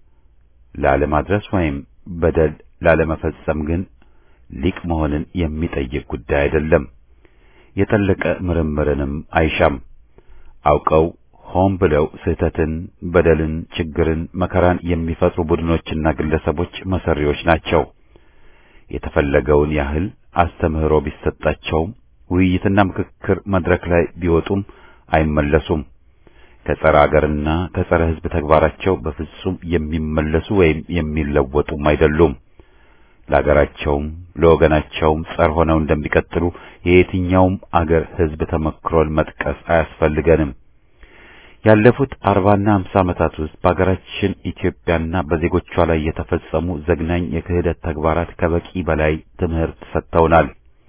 ላለማድረስ ወይም በደል ላለመፈጸም ግን ሊቅ መሆንን የሚጠይቅ ጉዳይ አይደለም። የጠለቀ ምርምርንም አይሻም። አውቀው ሆን ብለው ስህተትን፣ በደልን፣ ችግርን፣ መከራን የሚፈጥሩ ቡድኖችና ግለሰቦች መሰሪዎች ናቸው። የተፈለገውን ያህል አስተምህሮ ቢሰጣቸውም ውይይትና ምክክር መድረክ ላይ ቢወጡም አይመለሱም። ከጸረ አገርና ከጸረ ሕዝብ ተግባራቸው በፍጹም የሚመለሱ ወይም የሚለወጡም አይደሉም። ለአገራቸውም ለወገናቸውም ጸር ሆነው እንደሚቀጥሉ የየትኛውም አገር ሕዝብ ተመክሮን መጥቀስ አያስፈልገንም። ያለፉት አርባና ሃምሳ ዓመታት ውስጥ በአገራችን ኢትዮጵያና በዜጎቿ ላይ የተፈጸሙ ዘግናኝ የክህደት ተግባራት ከበቂ በላይ ትምህርት ሰጥተውናል።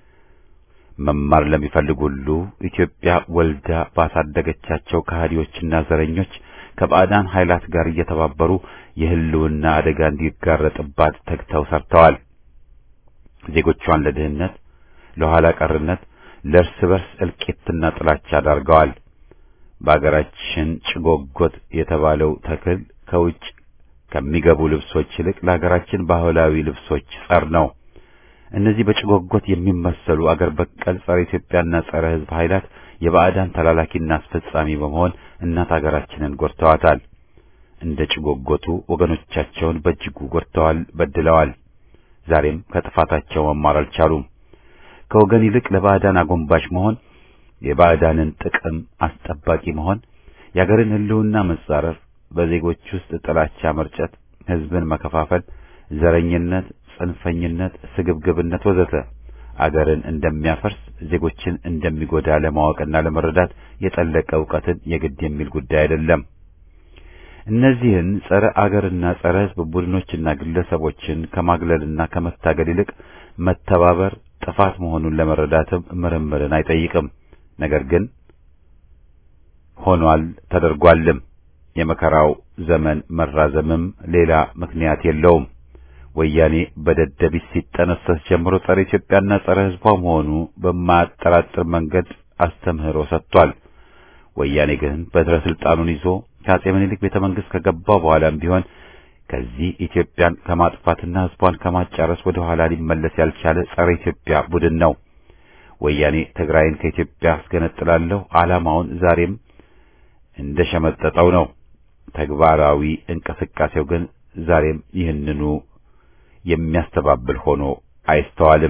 መማር ለሚፈልግ ሁሉ ኢትዮጵያ ወልዳ ባሳደገቻቸው ከሃዲዎችና ዘረኞች ከባዕዳን ኃይላት ጋር እየተባበሩ የህልውና አደጋ እንዲጋረጥባት ተግተው ሰርተዋል። ዜጎቿን ለድህነት፣ ለኋላ ቀርነት፣ ለእርስ በርስ እልቂትና ጥላቻ ዳርገዋል። በአገራችን ጭጎጎት የተባለው ተክል ከውጭ ከሚገቡ ልብሶች ይልቅ ለአገራችን ባህላዊ ልብሶች ጸር ነው። እነዚህ በጭጎጎት የሚመሰሉ አገር በቀል ጸረ ኢትዮጵያና ጸረ ሕዝብ ኃይላት የባዕዳን ተላላኪና አስፈጻሚ በመሆን እናት አገራችንን ጎድተዋታል። እንደ ጭጎጎቱ ወገኖቻቸውን በእጅጉ ጎድተዋል፣ በድለዋል። ዛሬም ከጥፋታቸው መማር አልቻሉም። ከወገን ይልቅ ለባዕዳን አጎንባሽ መሆን፣ የባዕዳንን ጥቅም አስጠባቂ መሆን፣ የአገርን ህልውና መጻረር፣ በዜጎች ውስጥ ጥላቻ መርጨት፣ ህዝብን መከፋፈል፣ ዘረኝነት፣ ጽንፈኝነት፣ ስግብግብነት ወዘተ አገርን እንደሚያፈርስ ዜጎችን እንደሚጎዳ ለማወቅና ለመረዳት የጠለቀ ዕውቀትን የግድ የሚል ጉዳይ አይደለም። እነዚህን ጸረ አገርና ጸረ ሕዝብ ቡድኖችና ግለሰቦችን ከማግለልና ከመታገል ይልቅ መተባበር ጥፋት መሆኑን ለመረዳትም ምርምርን አይጠይቅም። ነገር ግን ሆኗል፣ ተደርጓልም። የመከራው ዘመን መራዘምም ሌላ ምክንያት የለውም። ወያኔ በደደቢት ሲጠነሰስ ጀምሮ ጸረ ኢትዮጵያና ጸረ ሕዝቧ መሆኑ በማያጠራጥር መንገድ አስተምህሮ ሰጥቷል። ወያኔ ግን በትረ ስልጣኑን ይዞ ከአጼ ምኒልክ ቤተ መንግስት ከገባው በኋላም ቢሆን ከዚህ ኢትዮጵያን ከማጥፋትና ህዝቧን ከማጫረስ ወደ ኋላ ሊመለስ ያልቻለ ጸረ ኢትዮጵያ ቡድን ነው። ወያኔ ትግራይን ከኢትዮጵያ አስገነጥላለሁ ዓላማውን ዛሬም እንደሸመጠጠው ነው። ተግባራዊ እንቅስቃሴው ግን ዛሬም ይህንኑ የሚያስተባብል ሆኖ አይስተዋልም።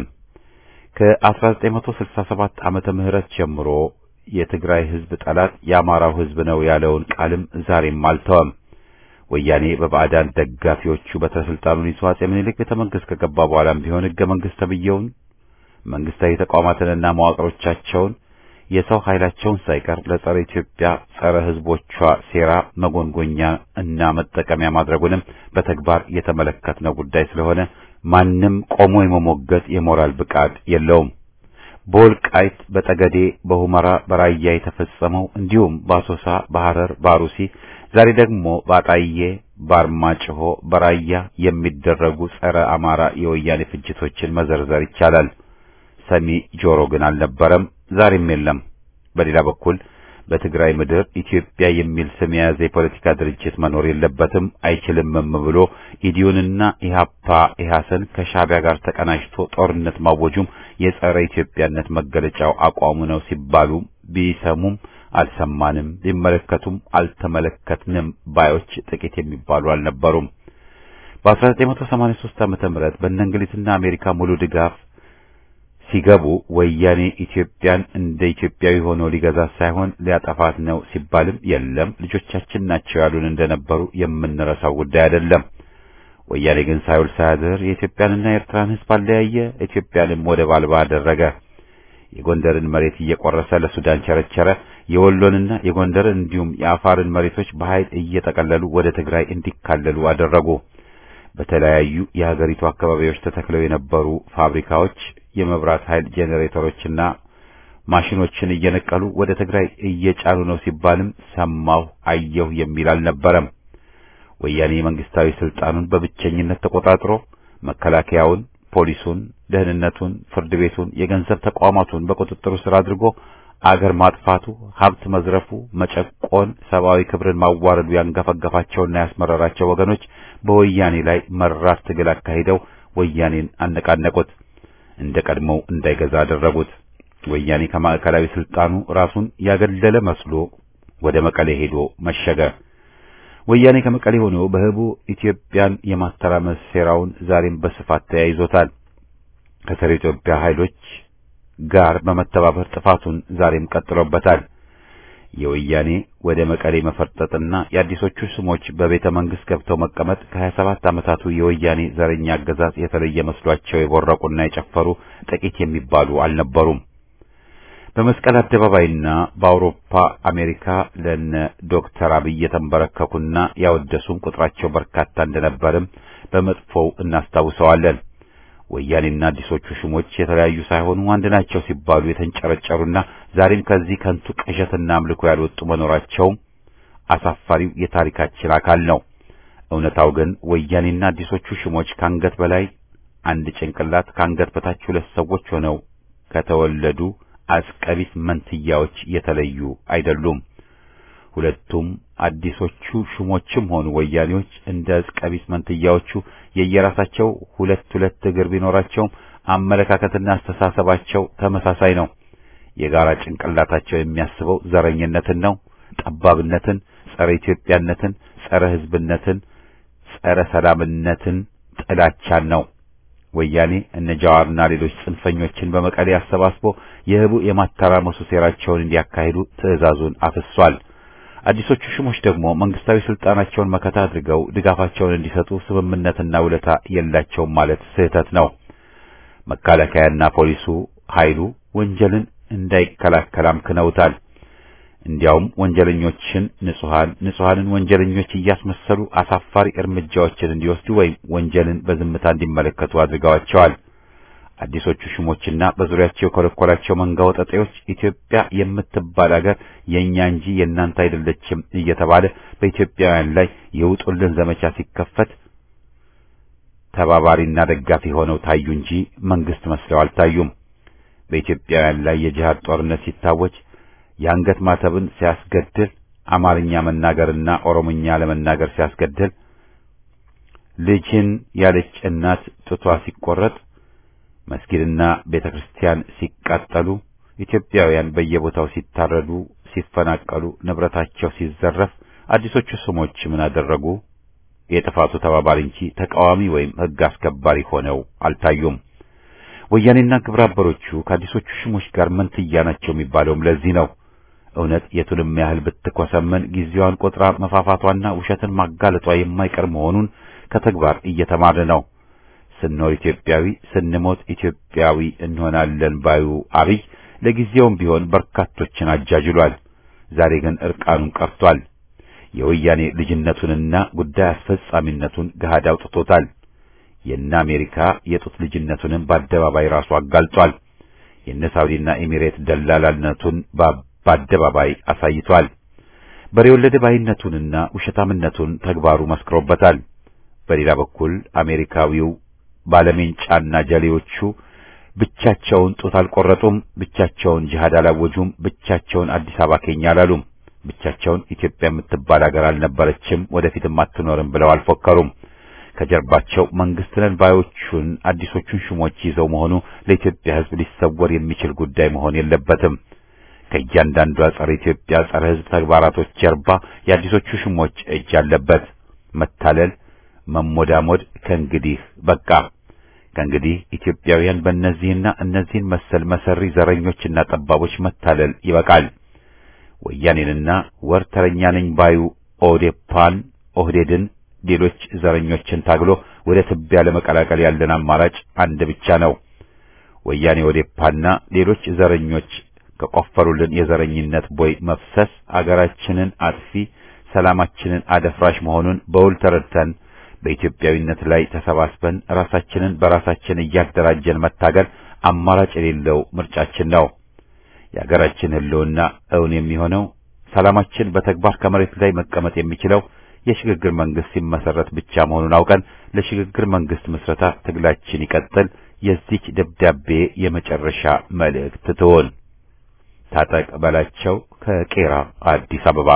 ከ1967 ዓመተ ምህረት ጀምሮ የትግራይ ህዝብ ጠላት የአማራው ህዝብ ነው ያለውን ቃልም ዛሬም አልተወም። ወያኔ በባዕዳን ደጋፊዎቹ በተስልጣኑን ይዞ አጼ ምኒልክ ቤተ መንግስት ከገባ በኋላም ቢሆን ህገ መንግስት ተብየውን መንግስታዊ ተቋማትንና መዋቅሮቻቸውን የሰው ኃይላቸውን ሳይቀር ለጸረ ኢትዮጵያ ጸረ ህዝቦቿ ሴራ መጎንጎኛ እና መጠቀሚያ ማድረጉንም በተግባር የተመለከትነው ጉዳይ ስለሆነ ማንም ቆሞ የመሞገት የሞራል ብቃት የለውም። በወልቃይት፣ በጠገዴ፣ በሁመራ፣ በራያ የተፈጸመው እንዲሁም በአሶሳ፣ በሐረር፣ በአሩሲ ዛሬ ደግሞ በአጣዬ፣ በአርማጭሆ፣ በራያ የሚደረጉ ጸረ አማራ የወያኔ ፍጅቶችን መዘርዘር ይቻላል። ሰሚ ጆሮ ግን አልነበረም፣ ዛሬም የለም። በሌላ በኩል በትግራይ ምድር ኢትዮጵያ የሚል ስም የያዘ የፖለቲካ ድርጅት መኖር የለበትም አይችልምም ብሎ ኢዲዩንና ኢሃፓ ኢሃሰን ከሻዕቢያ ጋር ተቀናጅቶ ጦርነት ማወጁም የጸረ ኢትዮጵያነት መገለጫው አቋሙ ነው ሲባሉ ቢሰሙም አልሰማንም፣ ቢመለከቱም አልተመለከትንም ባዮች ጥቂት የሚባሉ አልነበሩም። በ1983 ዓመተ ምህረት በእንግሊዝና አሜሪካ ሙሉ ድጋፍ ሲገቡ ወያኔ ኢትዮጵያን እንደ ኢትዮጵያዊ ሆኖ ሊገዛ ሳይሆን ሊያጠፋት ነው ሲባልም የለም ልጆቻችን ናቸው ያሉን እንደነበሩ የምንረሳው ጉዳይ አይደለም። ወያኔ ግን ሳይውል ሳያድር የኢትዮጵያንና የኤርትራን ሕዝብ አለያየ፣ ኢትዮጵያንም ወደብ አልባ አደረገ። የጎንደርን መሬት እየቆረሰ ለሱዳን ቸረቸረ። የወሎንና የጎንደርን እንዲሁም የአፋርን መሬቶች በኃይል እየጠቀለሉ ወደ ትግራይ እንዲካለሉ አደረጉ። በተለያዩ የሀገሪቱ አካባቢዎች ተተክለው የነበሩ ፋብሪካዎች የመብራት ኃይል ጄኔሬተሮችና ማሽኖችን እየነቀሉ ወደ ትግራይ እየጫኑ ነው ሲባልም ሰማሁ አየሁ የሚል አልነበረም። ወያኔ መንግስታዊ ስልጣኑን በብቸኝነት ተቆጣጥሮ መከላከያውን፣ ፖሊሱን፣ ደህንነቱን፣ ፍርድ ቤቱን፣ የገንዘብ ተቋማቱን በቁጥጥሩ ስር አድርጎ አገር ማጥፋቱ፣ ሀብት መዝረፉ፣ መጨቆን፣ ሰብአዊ ክብርን ማዋረዱ ያንገፈገፋቸውና ያስመረራቸው ወገኖች በወያኔ ላይ መራር ትግል አካሂደው ወያኔን አነቃነቁት። እንደ ቀድሞው እንዳይገዛ አደረጉት። ወያኔ ከማዕከላዊ ስልጣኑ ራሱን ያገለለ መስሎ ወደ መቀሌ ሄዶ መሸገ። ወያኔ ከመቀሌ ሆኖ በህቡ ኢትዮጵያን የማስተራመስ ሴራውን ዛሬም በስፋት ተያይዞታል። ከጸረ ኢትዮጵያ ኃይሎች ጋር በመተባበር ጥፋቱን ዛሬም ቀጥሎበታል። የወያኔ ወደ መቀሌ መፈርጠጥና የአዲሶቹ ስሞች በቤተ መንግስት ገብተው መቀመጥ ከሀያ ሰባት ዓመታቱ የወያኔ ዘረኛ አገዛዝ የተለየ መስሏቸው የቦረቁና የጨፈሩ ጥቂት የሚባሉ አልነበሩም። በመስቀል አደባባይና በአውሮፓ አሜሪካ ለነ ዶክተር አብይ የተንበረከኩና ያወደሱም ቁጥራቸው በርካታ እንደነበርም በመጥፎው እናስታውሰዋለን። ወያኔና አዲሶቹ ሹሞች የተለያዩ ሳይሆኑ አንድ ናቸው ሲባሉ የተንጨረጨሩና ዛሬም ከዚህ ከንቱ ቅዠትና አምልኮ ያልወጡ መኖራቸው አሳፋሪው የታሪካችን አካል ነው። እውነታው ግን ወያኔና አዲሶቹ ሹሞች ካንገት በላይ አንድ ጭንቅላት ካንገት በታች ሁለት ሰዎች ሆነው ከተወለዱ አስቀቢስ መንትያዎች የተለዩ አይደሉም። ሁለቱም አዲሶቹ ሹሞችም ሆኑ ወያኔዎች እንደ አስቀቢስ መንትያዎቹ የየራሳቸው ሁለት ሁለት እግር ቢኖራቸውም አመለካከትና አስተሳሰባቸው ተመሳሳይ ነው። የጋራ ጭንቅላታቸው የሚያስበው ዘረኝነትን ነው፣ ጠባብነትን፣ ጸረ ኢትዮጵያነትን፣ ጸረ ሕዝብነትን፣ ጸረ ሰላምነትን፣ ጥላቻን ነው። ወያኔ እነ ጃዋርና ሌሎች ጽንፈኞችን በመቀሌ አሰባስቦ የህቡ የማተራመሱ ሴራቸውን እንዲያካሂዱ ትዕዛዙን አፍሷል። አዲሶቹ ሹሞች ደግሞ መንግስታዊ ስልጣናቸውን መከታ አድርገው ድጋፋቸውን እንዲሰጡ ስምምነትና ውለታ የላቸውም ማለት ስህተት ነው። መከላከያና ፖሊሱ ኃይሉ ወንጀልን እንዳይከላከል አምክነውታል። እንዲያውም ወንጀለኞችን ንጹሃን ንጹሃንን ወንጀለኞች እያስመሰሉ አሳፋሪ እርምጃዎችን እንዲወስዱ ወይም ወንጀልን በዝምታ እንዲመለከቱ አድርገዋቸዋል። አዲሶቹ ሹሞችና በዙሪያቸው የኮለኮላቸው መንጋ ወጠጤዎች ኢትዮጵያ የምትባል ሀገር የኛ እንጂ የእናንተ አይደለችም እየተባለ በኢትዮጵያውያን ላይ የውጡልን ዘመቻ ሲከፈት ተባባሪና ደጋፊ ሆነው ታዩ እንጂ መንግስት መስለው አልታዩም። በኢትዮጵያውያን ላይ የጂሃድ ጦርነት ሲታወጅ የአንገት ማተብን ሲያስገድል አማርኛ መናገርና ኦሮሞኛ ለመናገር ሲያስገድል፣ ልጅን ያለች እናት ጡቷ ሲቆረጥ፣ መስጊድና ቤተክርስቲያን ሲቃጠሉ፣ ኢትዮጵያውያን በየቦታው ሲታረዱ፣ ሲፈናቀሉ፣ ንብረታቸው ሲዘረፍ አዲሶቹ ስሞች ምን አደረጉ? የጥፋቱ ተባባሪ እንጂ ተቃዋሚ ወይም ሕግ አስከባሪ ሆነው አልታዩም። ወያኔና ግብረ አበሮቹ ከአዲሶቹ ሽሞች ጋር መንትያ ናቸው የሚባለውም ለዚህ ነው። እውነት የቱንም ያህል ብትኮሰመን ጊዜዋን ቆጥራ መፋፋቷና ውሸትን ማጋለጧ የማይቀር መሆኑን ከተግባር እየተማረ ነው። ስንኖር ኢትዮጵያዊ ስንሞት ኢትዮጵያዊ እንሆናለን ባዩ አብይ ለጊዜውም ቢሆን በርካቶችን አጃጅሏል። ዛሬ ግን እርቃኑን ቀርቷል። የወያኔ ልጅነቱንና ጉዳይ አስፈጻሚነቱን ገሃድ አውጥቶታል። የነ አሜሪካ የጡት ልጅነቱንም በአደባባይ ራሱ አጋልጧል። የነ ሳውዲና ኤሚሬት ደላላነቱን በአደባባይ አሳይቷል። በሬ ወለደ ባይነቱንና ውሸታምነቱን ተግባሩ መስክሮበታል። በሌላ በኩል አሜሪካዊው ባለሜንጫና ጀሌዎቹ ብቻቸውን ጡት አልቆረጡም፣ ብቻቸውን ጂሃድ አላወጁም፣ ብቻቸውን አዲስ አበባ ኬኛ አላሉም፣ ብቻቸውን ኢትዮጵያ የምትባል ሀገር አልነበረችም ወደፊትም አትኖርም ብለው አልፎከሩም። ከጀርባቸው መንግስት ነን ባዮቹን አዲሶቹን ሹሞች ይዘው መሆኑ ለኢትዮጵያ ሕዝብ ሊሰወር የሚችል ጉዳይ መሆን የለበትም። ከእያንዳንዱ ጸረ ኢትዮጵያ ጸረ ሕዝብ ተግባራቶች ጀርባ የአዲሶቹ ሹሞች እጅ አለበት። መታለል፣ መሞዳሞድ ከእንግዲህ በቃ። ከእንግዲህ ኢትዮጵያውያን በእነዚህና እነዚህን መሰል መሰሪ ዘረኞችና ጠባቦች መታለል ይበቃል። ወያኔንና ወርተረኛ ነኝ ባዩ ኦዴፓን፣ ኦህዴድን፣ ሌሎች ዘረኞችን ታግሎ ወደ ትቢያ ለመቀላቀል ያለን አማራጭ አንድ ብቻ ነው። ወያኔ ኦዴፓና ሌሎች ዘረኞች ከቆፈሩልን የዘረኝነት ቦይ መፍሰስ አገራችንን አጥፊ፣ ሰላማችንን አደፍራሽ መሆኑን በውል ተረድተን በኢትዮጵያዊነት ላይ ተሰባስበን ራሳችንን በራሳችን እያደራጀን መታገል አማራጭ የሌለው ምርጫችን ነው። የሀገራችን ህልውና እውን የሚሆነው ሰላማችን በተግባር ከመሬት ላይ መቀመጥ የሚችለው የሽግግር መንግስት ሲመሰረት ብቻ መሆኑን አውቀን ለሽግግር መንግስት ምስረታ ትግላችን ይቀጥል። የዚች ደብዳቤ የመጨረሻ መልእክት ትሆን። ታጠቅ በላቸው ከቄራ አዲስ አበባ።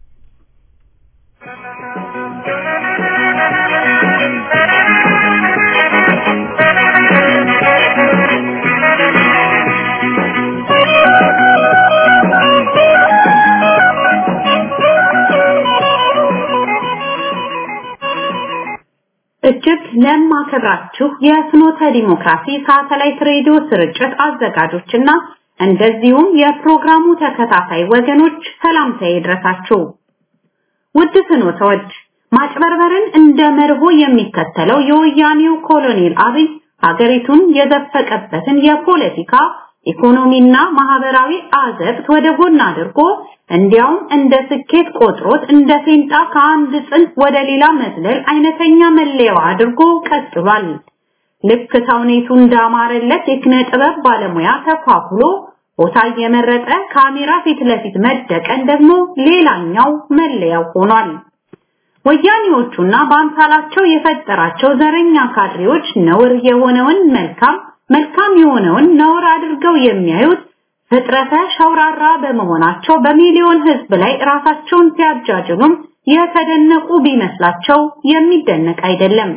እጅግ ለማከብራችሁ የፍኖተ ዲሞክራሲ ሳተላይት ሬዲዮ ስርጭት አዘጋጆችና እንደዚሁም የፕሮግራሙ ተከታታይ ወገኖች ሰላምታዬ ይድረሳችሁ። ውድ ፍኖተዎች፣ ማጭበርበርን እንደ መርሆ የሚከተለው የወያኔው ኮሎኔል አብይ ሀገሪቱን የዘፈቀበትን የፖለቲካ ኢኮኖሚና ማህበራዊ አዘቅት ወደ ጎን አድርጎ እንዲያውም እንደ ስኬት ቆጥሮት እንደ ፌንጣ ከአንድ ጽንፍ ወደ ሌላ መዝለል አይነተኛ መለያው አድርጎ ቀጥሏል። ልክ ተውኔቱ እንዳማረለት የኪነ ጥበብ ባለሙያ ተኳኩሎ ቦታ የመረጠ ካሜራ ፊት ለፊት መደቀን ደግሞ ሌላኛው መለያው ሆኗል። ወያኔዎቹና ባንሳላቸው የፈጠራቸው ዘረኛ ካድሬዎች ነውር የሆነውን መልካም መልካም የሆነውን ነውር አድርገው የሚያዩት ፍጥረተ ሸውራራ በመሆናቸው በሚሊዮን ህዝብ ላይ ራሳቸውን ሲያጃጅሉም የተደነቁ ቢመስላቸው የሚደነቅ አይደለም።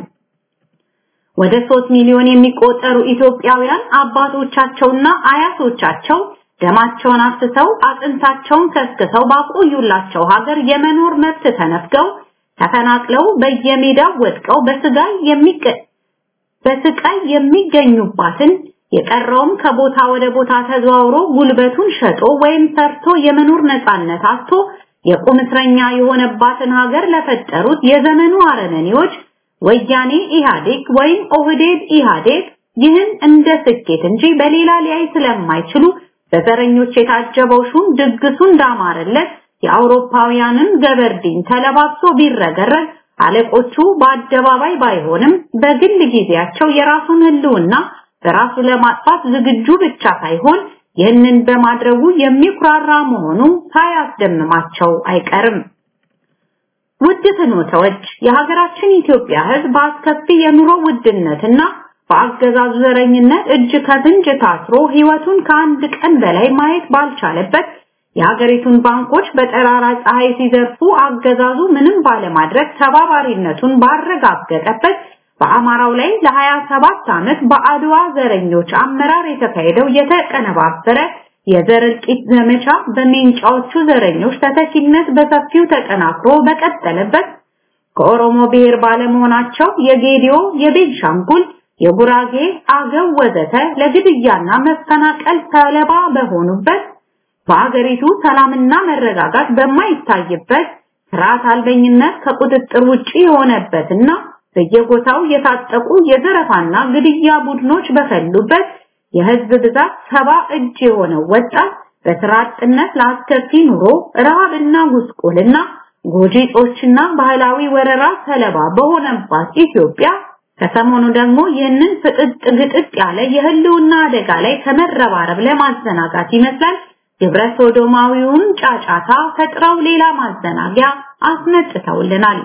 ወደ ሶስት ሚሊዮን የሚቆጠሩ ኢትዮጵያውያን አባቶቻቸውና አያቶቻቸው ደማቸውን አፍስሰው አጥንታቸውን ከስክሰው ባቆዩላቸው ሀገር የመኖር መብት ተነፍገው ተፈናቅለው በየሜዳው ወድቀው በስጋይ የሚቀ በስቃይ የሚገኙባትን የቀረውም ከቦታ ወደ ቦታ ተዘዋውሮ ጉልበቱን ሸጦ ወይም ሰርቶ የመኖር ነፃነት አጥቶ የቁም እስረኛ የሆነባትን ሀገር ለፈጠሩት የዘመኑ አረመኔዎች ወያኔ ኢህአዴግ ወይም ኦህዴድ ኢህአዴግ ይህን እንደ ስኬት እንጂ በሌላ ሊያይ ስለማይችሉ በዘረኞች የታጀበው ሹም ድግሱ እንዳማረለት የአውሮፓውያንን ገበርዲን ተለባብሶ ቢረገረግ አለቆቹ በአደባባይ ባይሆንም በግል ጊዜያቸው የራሱን ህልውና በራሱ ለማጥፋት ዝግጁ ብቻ ሳይሆን ይህንን በማድረጉ የሚኩራራ መሆኑ ሳያስደምማቸው አይቀርም። ውድ ፍኖተዎች፣ የሀገራችን ኢትዮጵያ ህዝብ በአስከፊ የኑሮ ውድነትና በአገዛዙ ዘረኝነት እጅ ከፍንጅ ታስሮ ህይወቱን ከአንድ ቀን በላይ ማየት ባልቻለበት የሀገሪቱን ባንኮች በጠራራ ፀሐይ ሲዘርፉ አገዛዙ ምንም ባለማድረግ ተባባሪነቱን ባረጋገጠበት በአማራው ላይ ለ27 ዓመት በአድዋ ዘረኞች አመራር የተካሄደው የተቀነባበረ የዘር እልቂት ዘመቻ በሜንጫዎቹ ዘረኞች ተተኪነት በሰፊው ተጠናክሮ በቀጠለበት ከኦሮሞ ብሔር ባለመሆናቸው የጌዲዮ፣ የቤንሻንጉል፣ የጉራጌ፣ አገው ወዘተ ለግድያና መፈናቀል ሰለባ በሆኑበት በአገሪቱ ሰላምና መረጋጋት በማይታይበት ስርዓት አልበኝነት ከቁጥጥር ውጪ የሆነበትና በየቦታው የታጠቁ የዘረፋና ግድያ ቡድኖች በፈሉበት የህዝብ ብዛት ሰባ እጅ የሆነው ወጣት በስራ አጥነት ለአስከፊ ኑሮ ረሃብና ጉስቁልና ጎጂ ጦችና ባህላዊ ወረራ ሰለባ በሆነባት ኢትዮጵያ ከሰሞኑ ደግሞ ይህንን ፍጥጥ ግጥጥ ያለ የህልውና አደጋ ላይ ከመረባረብ ለማዘናጋት ይመስላል ግብረ ሶዶማዊውን ጫጫታ ፈጥረው ሌላ ማዘናጊያ አስነጥተውልናል።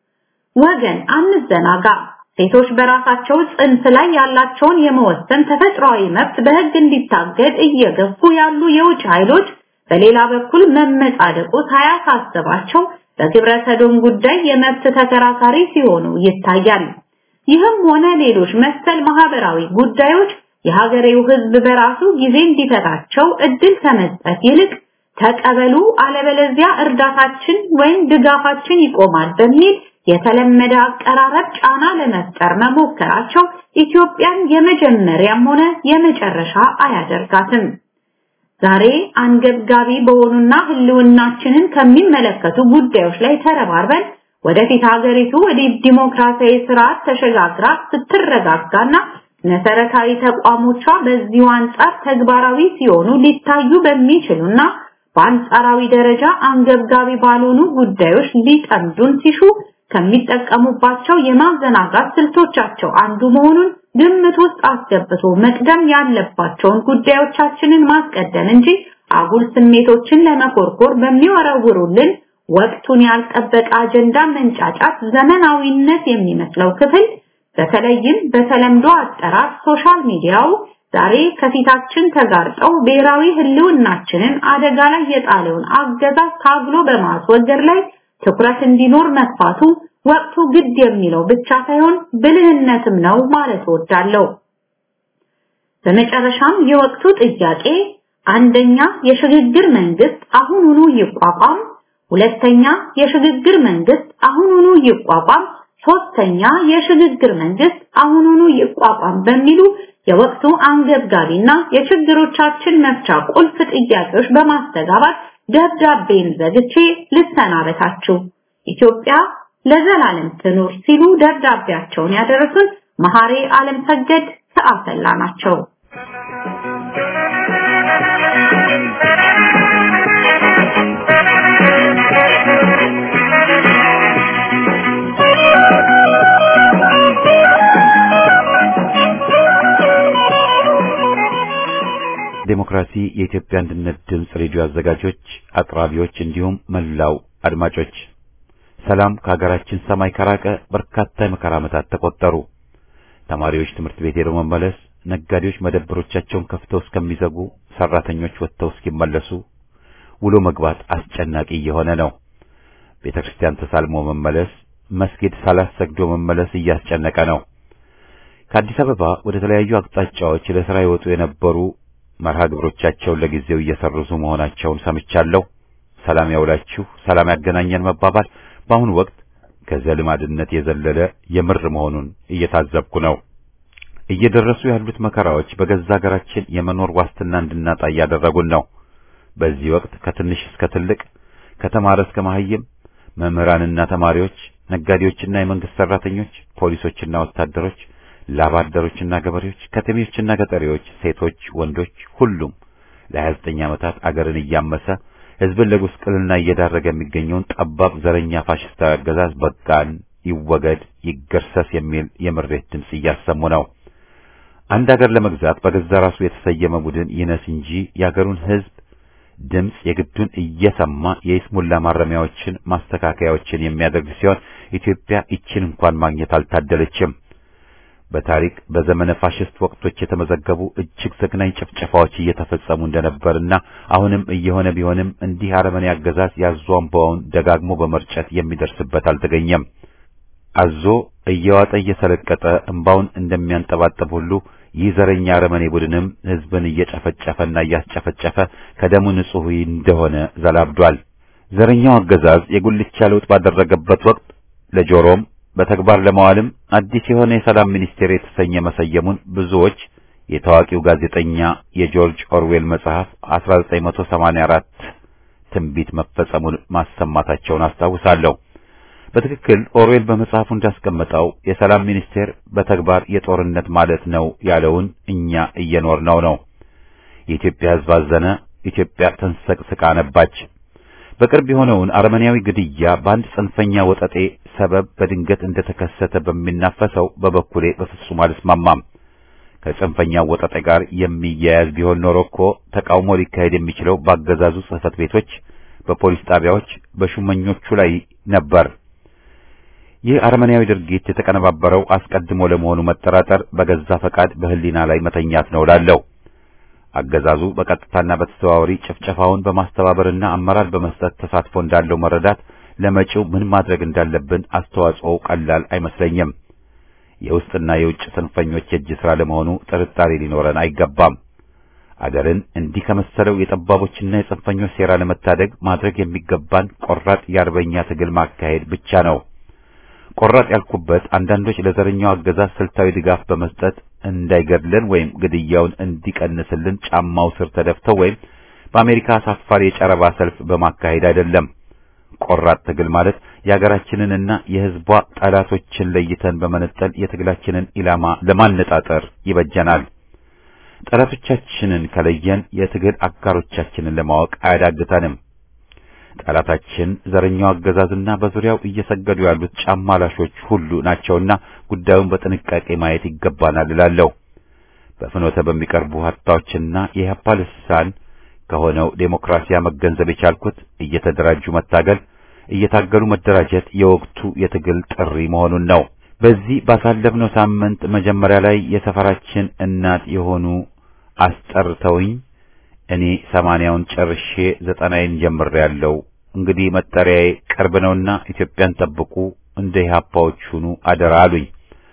ወገን አንዘናጋ። ሴቶች በራሳቸው ጽንስ ላይ ያላቸውን የመወሰን ተፈጥሯዊ መብት በህግ እንዲታገድ እየገፉ ያሉ የውጭ ኃይሎች በሌላ በኩል መመጻደቁ ሳያሳስባቸው በግብረ ሰዶም ጉዳይ የመብት ተከራካሪ ሲሆኑ ይታያል። ይህም ሆነ ሌሎች መሰል ማህበራዊ ጉዳዮች የሀገሬው ህዝብ በራሱ ጊዜ እንዲፈታቸው እድል ከመስጠት ይልቅ ተቀበሉ አለበለዚያ እርዳታችን ወይም ድጋፋችን ይቆማል በሚል የተለመደ አቀራረብ ጫና ለመፍጠር መሞከራቸው ኢትዮጵያን የመጀመሪያም ሆነ የመጨረሻ አያደርጋትም። ዛሬ አንገብጋቢ በሆኑና ህልውናችንን ከሚመለከቱ ጉዳዮች ላይ ተረባርበን ወደፊት ሀገሪቱ ወደ ዲሞክራሲያዊ ስርዓት ተሸጋግራ ስትረጋጋና መሰረታዊ ተቋሞቿ በዚሁ አንጻር ተግባራዊ ሲሆኑ ሊታዩ በሚችሉና በአንጻራዊ ደረጃ አንገብጋቢ ባልሆኑ ጉዳዮች ሊጠምዱን ሲሹ ከሚጠቀሙባቸው የማዘናጋት ስልቶቻቸው አንዱ መሆኑን ግምት ውስጥ አስገብቶ መቅደም ያለባቸውን ጉዳዮቻችንን ማስቀደም እንጂ አጉል ስሜቶችን ለመኮርኮር በሚወረውሩልን ወቅቱን ያልጠበቀ አጀንዳ መንጫጫት ዘመናዊነት የሚመስለው ክፍል በተለይም በተለምዶ አጠራር ሶሻል ሚዲያው ዛሬ ከፊታችን ተጋርጠው ብሔራዊ ህልውናችንን አደጋ ላይ የጣለውን አገዛዝ ታግሎ በማስወገድ ላይ ትኩረት እንዲኖር መጥፋቱ ወቅቱ ግድ የሚለው ብቻ ሳይሆን ብልህነትም ነው ማለት ወዳለው። በመጨረሻም የወቅቱ ጥያቄ አንደኛ የሽግግር መንግስት አሁኑኑ ይቋቋም፣ ሁለተኛ የሽግግር መንግስት አሁኑኑ ይቋቋም፣ ሶስተኛ የሽግግር መንግስት አሁኑኑ ይቋቋም በሚሉ የወቅቱ አንገብጋቢና የችግሮቻችን መፍቻ ቁልፍ ጥያቄዎች በማስተጋባት ደብዳቤን ዘግቼ ልሰናበታችሁ። ኢትዮጵያ ለዘላለም ትኑር ሲሉ ደብዳቤያቸውን ያደረሱን መሐሪ ዓለም ሰገድ ከአሰላ ናቸው። ዴሞክራሲ የኢትዮጵያ አንድነት ድምጽ ሬዲዮ አዘጋጆች፣ አቅራቢዎች እንዲሁም መላው አድማጮች ሰላም ከሀገራችን ሰማይ ከራቀ በርካታ የመከራ ዓመታት ተቆጠሩ። ተማሪዎች ትምህርት ቤት ሄደው መመለስ፣ ነጋዴዎች መደብሮቻቸውን ከፍተው እስከሚዘጉ፣ ሰራተኞች ወጥተው እስኪመለሱ ውሎ መግባት አስጨናቂ እየሆነ ነው። ቤተክርስቲያን ተሳልሞ መመለስ፣ መስጊድ ሰላት ሰግዶ መመለስ እያስጨነቀ ነው። ከአዲስ አበባ ወደ ተለያዩ አቅጣጫዎች ለሥራ ይወጡ የነበሩ መርሃ ግብሮቻቸውን ለጊዜው እየሰረዙ መሆናቸውን ሰምቻለሁ። ሰላም ያውላችሁ፣ ሰላም ያገናኘን መባባል በአሁኑ ወቅት ከዘልማድነት የዘለለ የምር መሆኑን እየታዘብኩ ነው። እየደረሱ ያሉት መከራዎች በገዛ ሀገራችን የመኖር ዋስትና እንድናጣ እያደረጉን ነው። በዚህ ወቅት ከትንሽ እስከ ትልቅ፣ ከተማረ እስከ መሐይም፣ መምህራንና ተማሪዎች፣ ነጋዴዎችና የመንግስት ሰራተኞች፣ ፖሊሶችና ወታደሮች፣ ላባደሮችና ገበሬዎች፣ ከተሜዎችና ገጠሬዎች፣ ሴቶች፣ ወንዶች፣ ሁሉም ለሃያ ዘጠኝ ዓመታት አገርን እያመሰ ህዝብን ለጉስቁልና እየዳረገ የሚገኘውን ጠባብ ዘረኛ ፋሽስታዊ አገዛዝ በቃን፣ ይወገድ፣ ይገርሰስ የሚል የምሬት ድምጽ እያሰሙ ነው። አንድ ሀገር ለመግዛት በገዛ ራሱ የተሰየመ ቡድን ይነስ እንጂ የሀገሩን ህዝብ ድምጽ የግዱን እየሰማ የይስሙላ ማረሚያዎችን ማስተካከያዎችን የሚያደርግ ሲሆን ኢትዮጵያ ይችን እንኳን ማግኘት አልታደለችም። በታሪክ በዘመነ ፋሽስት ወቅቶች የተመዘገቡ እጅግ ዘግናኝ ጭፍጨፋዎች እየተፈጸሙ እንደነበርና አሁንም እየሆነ ቢሆንም እንዲህ አረመኔ አገዛዝ ያዟንባውን ደጋግሞ በመርጨት የሚደርስበት አልተገኘም። አዞ እየዋጠ እየሰለቀጠ እንባውን እንደሚያንጠባጥብ ሁሉ ይህ ዘረኛ አረመኔ ቡድንም ህዝብን እየጨፈጨፈና እያስጨፈጨፈ ከደሙ ንጹህ እንደሆነ ዘላብዷል። ዘረኛው አገዛዝ የጉልቻ ለውጥ ባደረገበት ወቅት ለጆሮም በተግባር ለማዋልም አዲስ የሆነ የሰላም ሚኒስቴር የተሰኘ መሰየሙን ብዙዎች የታዋቂው ጋዜጠኛ የጆርጅ ኦርዌል መጽሐፍ አስራ ዘጠኝ መቶ ሰማንያ አራት ትንቢት መፈጸሙን ማሰማታቸውን አስታውሳለሁ። በትክክል ኦርዌል በመጽሐፉ እንዳስቀመጠው የሰላም ሚኒስቴር በተግባር የጦርነት ማለት ነው ያለውን እኛ እየኖርነው ነው። የኢትዮጵያ ህዝብ አዘነ፣ ኢትዮጵያ ተንሰቅስቃ ነባች። በቅርብ የሆነውን አረመኔያዊ ግድያ በአንድ ጽንፈኛ ወጠጤ ሰበብ በድንገት እንደተከሰተ በሚናፈሰው በበኩሌ በፍጹም አልስማማም። ከጽንፈኛው ወጠጤ ጋር የሚያያዝ ቢሆን ኖሮ እኮ ተቃውሞ ሊካሄድ የሚችለው በአገዛዙ ጽሕፈት ቤቶች፣ በፖሊስ ጣቢያዎች፣ በሹመኞቹ ላይ ነበር። ይህ አረመኔያዊ ድርጊት የተቀነባበረው አስቀድሞ ለመሆኑ መጠራጠር በገዛ ፈቃድ በህሊና ላይ መተኛት ነው እላለሁ። አገዛዙ በቀጥታና በተዘዋዋሪ ጭፍጨፋውን በማስተባበርና አመራር በመስጠት ተሳትፎ እንዳለው መረዳት ለመጪው ምን ማድረግ እንዳለብን አስተዋጽኦ ቀላል አይመስለኝም። የውስጥና የውጭ ጽንፈኞች የእጅ ሥራ ለመሆኑ ጥርጣሬ ሊኖረን አይገባም። አገርን እንዲህ ከመሰለው የጠባቦችና የጽንፈኞች ሴራ ለመታደግ ማድረግ የሚገባን ቆራጥ የአርበኛ ትግል ማካሄድ ብቻ ነው። ቆራጥ ያልኩበት አንዳንዶች ለዘረኛው አገዛዝ ስልታዊ ድጋፍ በመስጠት እንዳይገድለን ወይም ግድያውን እንዲቀንስልን ጫማው ስር ተደፍተው ወይም በአሜሪካ አሳፋሪ የጨረባ ሰልፍ በማካሄድ አይደለም። ቆራጥ ትግል ማለት የሀገራችንንና የሕዝቧ ጠላቶችን ለይተን በመነጠል የትግላችንን ኢላማ ለማነጣጠር ይበጀናል። ጠላቶቻችንን ከለየን የትግል አጋሮቻችንን ለማወቅ አያዳግተንም። ጠላታችን ዘረኛው አገዛዝና በዙሪያው እየሰገዱ ያሉት ጫማ ላሾች ሁሉ ናቸውና ጉዳዩን በጥንቃቄ ማየት ይገባናል እላለሁ። በፍኖተ በሚቀርቡ ሀተታዎችና የኢህአፓ ልሳን ከሆነው ዴሞክራሲያ መገንዘብ የቻልኩት እየተደራጁ መታገል፣ እየታገሉ መደራጀት የወቅቱ የትግል ጥሪ መሆኑን ነው። በዚህ ባሳለፍነው ሳምንት መጀመሪያ ላይ የሰፈራችን እናት የሆኑ አስጠርተውኝ እኔ ሰማንያውን ጨርሼ ዘጠናዬን ጀምሬያለሁ። እንግዲህ መጠሪያዬ ቅርብ ነውና ኢትዮጵያን ጠብቁ፣ እንደ ኢህአፓዎች ሁኑ አደራ አሉኝ።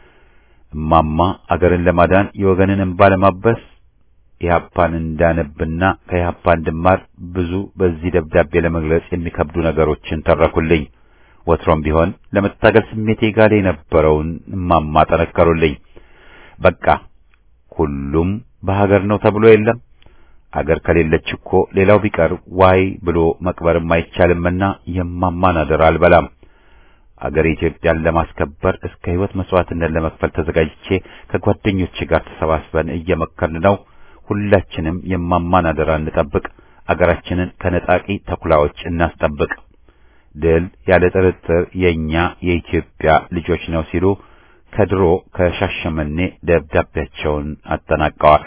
እማማ አገርን ለማዳን የወገንን እንባ ለማበስ ኢህአፓን እንዳነብና ከኢህአፓ እንድማር ብዙ በዚህ ደብዳቤ ለመግለጽ የሚከብዱ ነገሮችን ተረኩልኝ። ወትሮም ቢሆን ለመታገል ስሜቴ ጋር የነበረውን እማማ ጠነከሩልኝ። በቃ ሁሉም በሀገር ነው ተብሎ የለም። አገር ከሌለች እኮ ሌላው ቢቀር ዋይ ብሎ መቅበርም አይቻልምና የማማን አደራ አልበላም። አገር ኢትዮጵያን ለማስከበር እስከ ህይወት መስዋዕትነት ለመክፈል ተዘጋጅቼ ከጓደኞቼ ጋር ተሰባስበን እየመከርን ነው። ሁላችንም የማማን አደራ እንጠብቅ፣ አገራችንን ከነጣቂ ተኩላዎች እናስጠብቅ። ድል ያለ ጥርጥር የኛ የኢትዮጵያ ልጆች ነው ሲሉ ከድሮ ከሻሸመኔ ደብዳቤያቸውን አጠናቀዋል።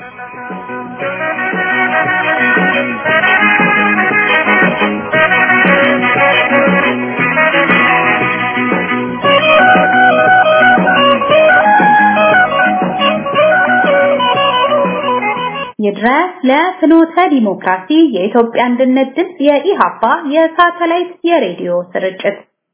ይድረስ ለፍኖተ ዲሞክራሲ የኢትዮጵያ አንድነት ድምፅ የኢሃፓ የሳተላይት የሬዲዮ ስርጭት።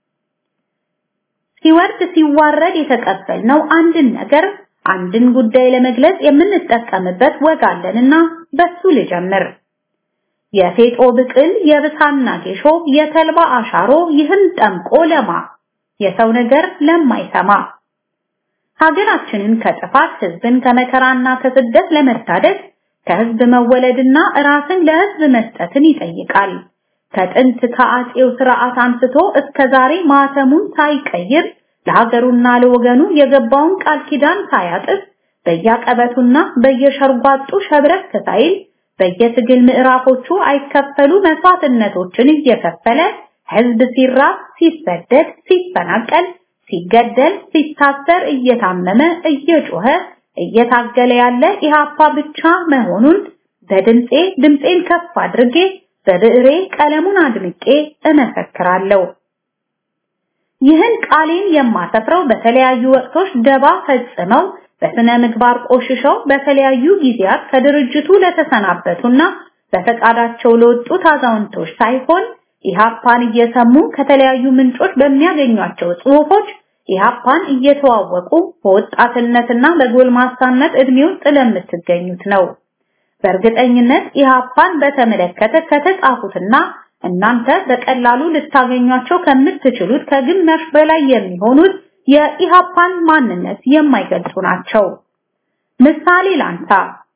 ሲወርድ ሲዋረድ የተቀበልነው አንድን ነገር አንድን ጉዳይ ለመግለጽ የምንጠቀምበት ወግ አለንና በሱ ልጀምር። የፌጦ ብቅል የብሳና ጌሾ የተልባ አሻሮ ይህን ጠምቆ ለማ የሰው ነገር ለማይሰማ ሀገራችንን ከጥፋት ህዝብን ከመከራና ከስደት ለመታደግ ከህዝብ መወለድና ራስን ለህዝብ መስጠትን ይጠይቃል። ከጥንት ከአጼው ስርዓት አንስቶ እስከ ዛሬ ማተሙን ሳይቀይር ለሀገሩና ለወገኑ የገባውን ቃል ኪዳን ሳያጥፍ በየቀበቱና በየሸርጓጡ ሸብረክ ሳይል በየትግል ምዕራፎቹ አይከፈሉ መስዋዕትነቶችን እየከፈለ ህዝብ ሲራብ፣ ሲሰደድ፣ ሲፈናቀል፣ ሲገደል፣ ሲታሰር፣ እየታመመ እየጮኸ እየታገለ ያለ ኢሃፓ ብቻ መሆኑን በድምጼ ድምጼን ከፍ አድርጌ በብዕሬ ቀለሙን አድምቄ እመሰክራለሁ። ይህን ቃሌን የማሰፍረው በተለያዩ ወቅቶች ደባ ፈጽመው በስነ ምግባር ቆሽሸው በተለያዩ ጊዜያት ከድርጅቱ ለተሰናበቱና በፈቃዳቸው ለወጡት አዛውንቶች ሳይሆን ኢህአፓን እየሰሙ ከተለያዩ ምንጮች በሚያገኟቸው ጽሑፎች ኢህአፓን እየተዋወቁ በወጣትነትና በጎልማሳነት እድሜ ውስጥ ለምትገኙት ነው። በእርግጠኝነት ኢህአፓን በተመለከተ ከተጻፉትና እናንተ በቀላሉ ልታገኟቸው ከምትችሉት ከግማሽ በላይ የሚሆኑት የኢህአፓን ማንነት የማይገልጹ ናቸው። ምሳሌ ላንሳ።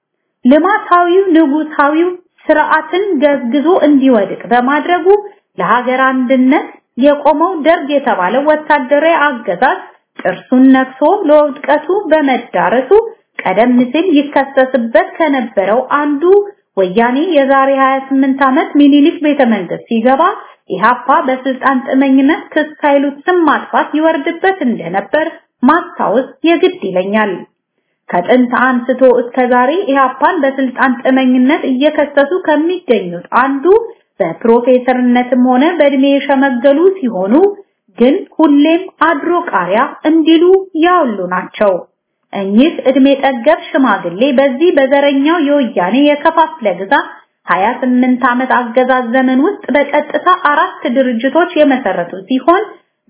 ልማታዊው ንጉሳዊው ስርዓትን ገዝግዞ እንዲወድቅ በማድረጉ ለሀገር አንድነት የቆመው ደርግ የተባለው ወታደራዊ አገዛዝ ጥርሱን ነክሶ ለውድቀቱ በመዳረሱ ቀደም ሲል ይከሰስበት ከነበረው አንዱ ወያኔ የዛሬ ሃያ ስምንት ዓመት ሚኒሊክ ቤተመንግስት ሲገባ ኢህአፓ በስልጣን ጥመኝነት ክስ ኃይሉት ስም ማጥፋት ይወርድበት እንደነበር ማስታወስ የግድ ይለኛል። ከጥንት አንስቶ እስከ ዛሬ ኢህአፓን በስልጣን ጥመኝነት እየከሰሱ ከሚገኙት አንዱ በፕሮፌሰርነትም ሆነ በእድሜ የሸመገሉ ሲሆኑ ግን ሁሌም አድሮ ቃሪያ እንዲሉ ያውሉ ናቸው። እኚህ እድሜ ጠገብ ሽማግሌ በዚህ በዘረኛው የወያኔ የከፋፍለ ግዛት ሃያ ስምንት ዓመት አገዛዝ ዘመን ውስጥ በቀጥታ አራት ድርጅቶች የመሰረቱ ሲሆን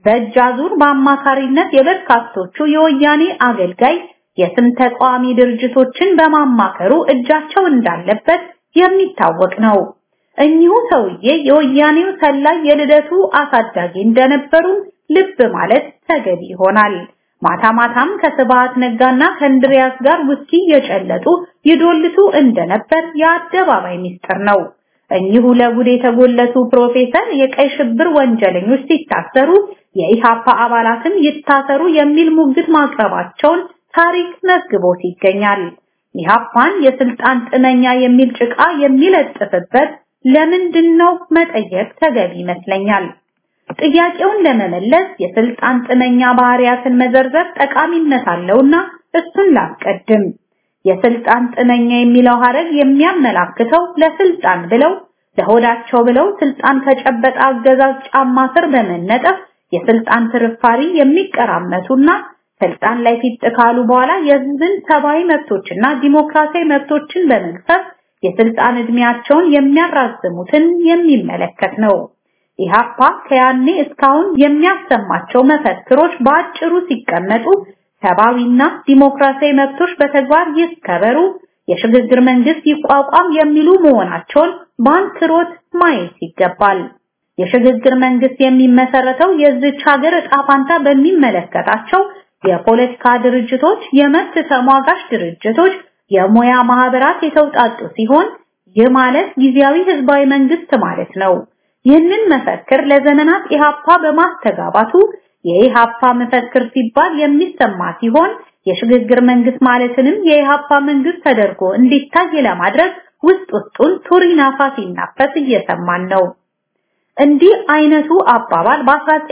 በእጃዙር በአማካሪነት የበርካቶቹ የወያኔ አገልጋይ የስም ተቋሚ ድርጅቶችን በማማከሩ እጃቸው እንዳለበት የሚታወቅ ነው። እኚሁ ሰውዬ የወያኔው ሰላይ የልደቱ አሳዳጊ እንደነበሩ ልብ ማለት ተገቢ ይሆናል። ማታ ማታም ከስብሃት ነጋና ከእንድሪያስ ጋር ውስኪ የጨለጡ ይዶልቱ እንደነበር የአደባባይ ሚስጥር ነው። እኚሁ ለጉድ የተጎለቱ ፕሮፌሰር የቀይ ሽብር ወንጀለኞች ሲታሰሩ የኢሃፓ አባላትም ይታሰሩ የሚል ሙግት ማቅረባቸውን ታሪክ መዝግቦት ይገኛል። ኢሃፓን የስልጣን ጥመኛ የሚል ጭቃ የሚለጥፍበት ለምንድነው መጠየቅ ተገቢ ይመስለኛል። ጥያቄውን ለመመለስ የስልጣን ጥመኛ ባህሪያትን መዘርዘር ጠቃሚነት አለውና እሱን ላስቀድም። የስልጣን ጥመኛ የሚለው ሐረግ የሚያመላክተው ለስልጣን ብለው ለሆዳቸው ብለው ስልጣን ከጨበጠ አገዛዝ ጫማ ስር በመነጠፍ የስልጣን ትርፋሪ የሚቀራመቱና ስልጣን ላይ ፊት ካሉ በኋላ የህዝብን ሰብአዊ መብቶችና ዲሞክራሲያዊ መብቶችን በመግፈፍ የስልጣን እድሜያቸውን የሚያራዝሙትን የሚመለከት ነው። ኢሃፓ ከያኔ እስካሁን የሚያሰማቸው መፈክሮች በአጭሩ ሲቀመጡ ሰብአዊና ዲሞክራሲያዊ መብቶች በተግባር ይከበሩ፣ የሽግግር መንግስት ይቋቋም የሚሉ መሆናቸውን በአንክሮት ማየት ይገባል። የሽግግር መንግስት የሚመሰረተው የዚች ሀገር ዕጣ ፈንታ በሚመለከታቸው የፖለቲካ ድርጅቶች፣ የመብት ተሟጋች ድርጅቶች፣ የሙያ ማህበራት የተውጣጡ ሲሆን ይህ ማለት ጊዜያዊ ህዝባዊ መንግስት ማለት ነው። ይህንን መፈክር ለዘመናት ኢሃፓ በማስተጋባቱ የኢሃፓ መፈክር ሲባል የሚሰማ ሲሆን የሽግግር መንግስት ማለትንም የኢሃፓ መንግስት ተደርጎ እንዲታይ ለማድረግ ውስጥ ውስጡን ቱሪናፋ ሲናፈስ እየሰማን ነው። እንዲህ አይነቱ አባባል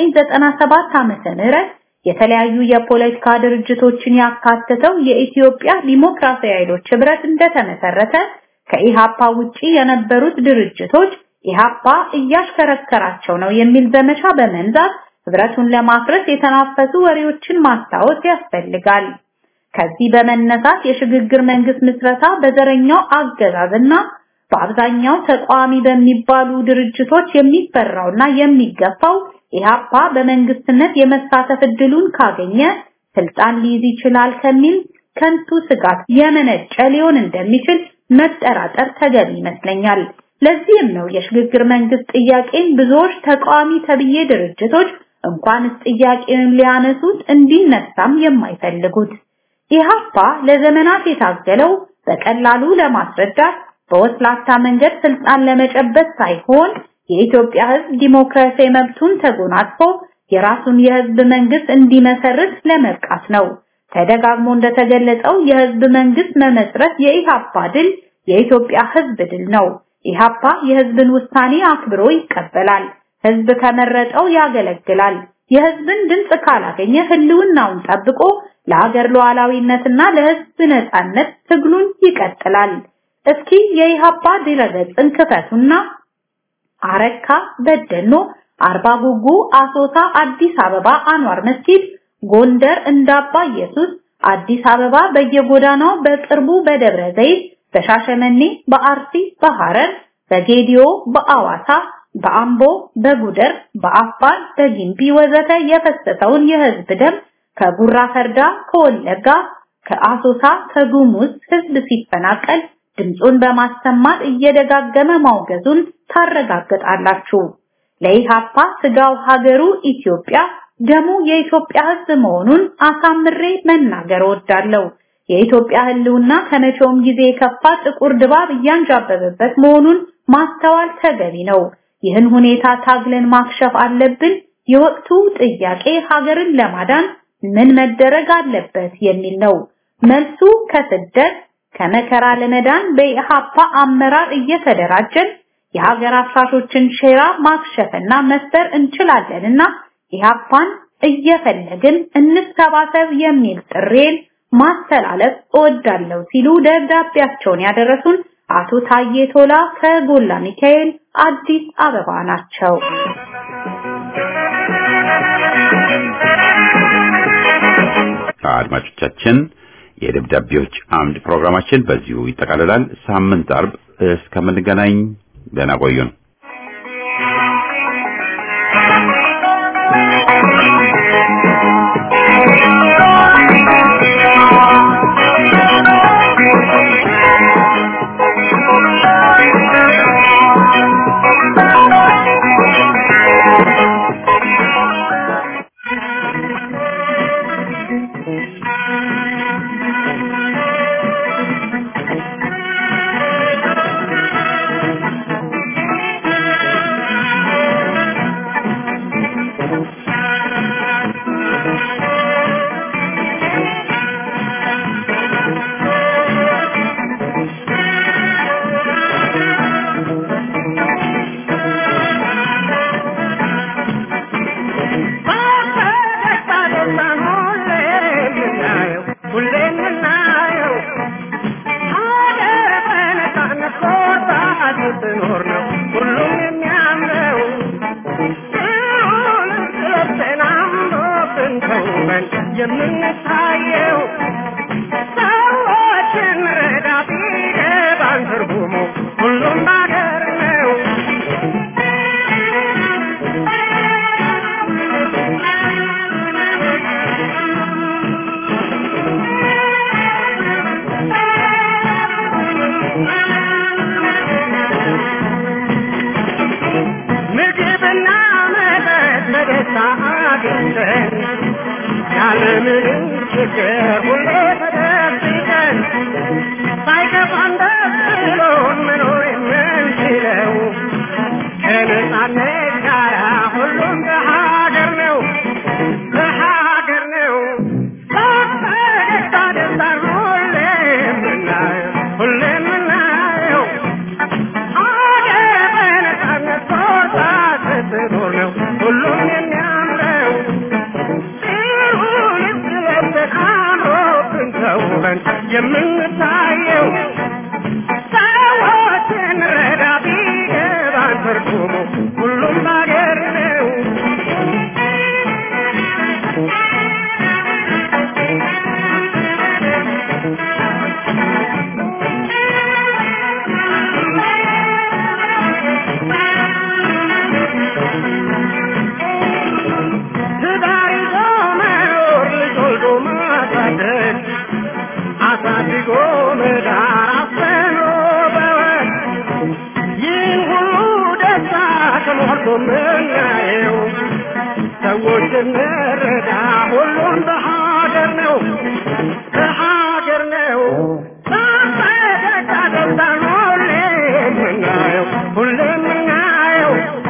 በ1997 ዓመተ ምህረት የተለያዩ የፖለቲካ ድርጅቶችን ያካተተው የኢትዮጵያ ዲሞክራሲያዊ ኃይሎች ህብረት እንደተመሰረተ ከኢሃፓ ውጪ የነበሩት ድርጅቶች ኢሃፓ እያሽከረከራቸው ነው የሚል ዘመቻ በመንዛት ህብረቱን ለማፍረስ የተናፈሱ ወሬዎችን ማስታወስ ያስፈልጋል። ከዚህ በመነሳት የሽግግር መንግስት ምስረታ በዘረኛው አገዛዝና በአብዛኛው ተቋሚ በሚባሉ ድርጅቶች የሚፈራውና የሚገፋው ኢሃፓ በመንግስትነት የመሳተፍ እድሉን ካገኘ ስልጣን ሊይዝ ይችላል ከሚል ከንቱ ስጋት የመነጨ ሊሆን እንደሚችል መጠራጠር ተገቢ ይመስለኛል። ለዚህም ነው የሽግግር መንግስት ጥያቄን ብዙዎች ተቃዋሚ ተብዬ ድርጅቶች እንኳን ጥያቄውን ሊያነሱት እንዲነሳም የማይፈልጉት። ኢሃፓ ለዘመናት የታገለው በቀላሉ ለማስረዳት በወስላታ መንገድ ስልጣን ለመጨበጥ ሳይሆን የኢትዮጵያ ህዝብ ዲሞክራሲያዊ መብቱን ተጎናጽፎ የራሱን የህዝብ መንግስት እንዲመሰርት ለመብቃት ነው። ተደጋግሞ እንደተገለጸው የህዝብ መንግስት መመስረት የኢሃፓ ድል የኢትዮጵያ ህዝብ ድል ነው። ኢሃፓ የህዝብን ውሳኔ አክብሮ ይቀበላል። ህዝብ ከመረጠው ያገለግላል። የህዝብን ድምጽ ካላገኘ ህልውናውን ጠብቆ ለሀገር ሉዓላዊነትና ለህዝብ ነጻነት ትግሉን ይቀጥላል። እስኪ የኢሃፓ ድረገጽን ክፈቱና አረካ፣ በደኖ፣ አርባ ጉጉ፣ አሶሳ፣ አዲስ አበባ አንዋር መስጊድ፣ ጎንደር እንዳባ ኢየሱስ፣ አዲስ አበባ በየጎዳናው በቅርቡ በደብረ ዘይት፣ በሻሸመኔ፣ በአርሲ፣ በሐረር፣ በጌዲዮ፣ በአዋሳ፣ በአምቦ፣ በጉደር፣ በአፋር፣ በጊምቢ ወዘተ የፈሰሰውን የህዝብ ደም ከጉራ ፈርዳ፣ ከወለጋ፣ ከአሶሳ፣ ከጉሙዝ ህዝብ ሲፈናቀል ድምጹን በማሰማት እየደጋገመ ማውገዙን ታረጋግጣላችሁ። ለኢሃፓ ስጋው ሀገሩ ኢትዮጵያ ደሙ የኢትዮጵያ ህዝብ መሆኑን አሳምሬ መናገር ወዳለው የኢትዮጵያ ህልውና ከመቼውም ጊዜ የከፋ ጥቁር ድባብ እያንጃበበበት መሆኑን ማስተዋል ተገቢ ነው። ይህን ሁኔታ ታግለን ማክሸፍ አለብን። የወቅቱ ጥያቄ ሀገርን ለማዳን ምን መደረግ አለበት የሚል ነው። መልሱ ከስደት ከመከራ ለመዳን በኢሃፓ አመራር እየተደራጀን የሀገር አፍራሾችን ሼራ ማክሸፍና መስበር እንችላለንና ኢሃፓን እየፈለግን እንሰባሰብ የሚል ጥሬን ማስተላለፍ እወዳለሁ ሲሉ ደብዳቤያቸውን ያደረሱን አቶ ታዬ ቶላ ከጎላ ሚካኤል አዲስ አበባ ናቸው። አድማጮቻችን የደብዳቤዎች አምድ ፕሮግራማችን በዚሁ ይጠቃልላል። ሳምንት አርብ እስከምንገናኝ ደህና ቆዩን።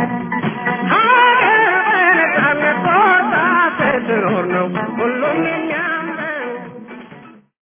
Hullum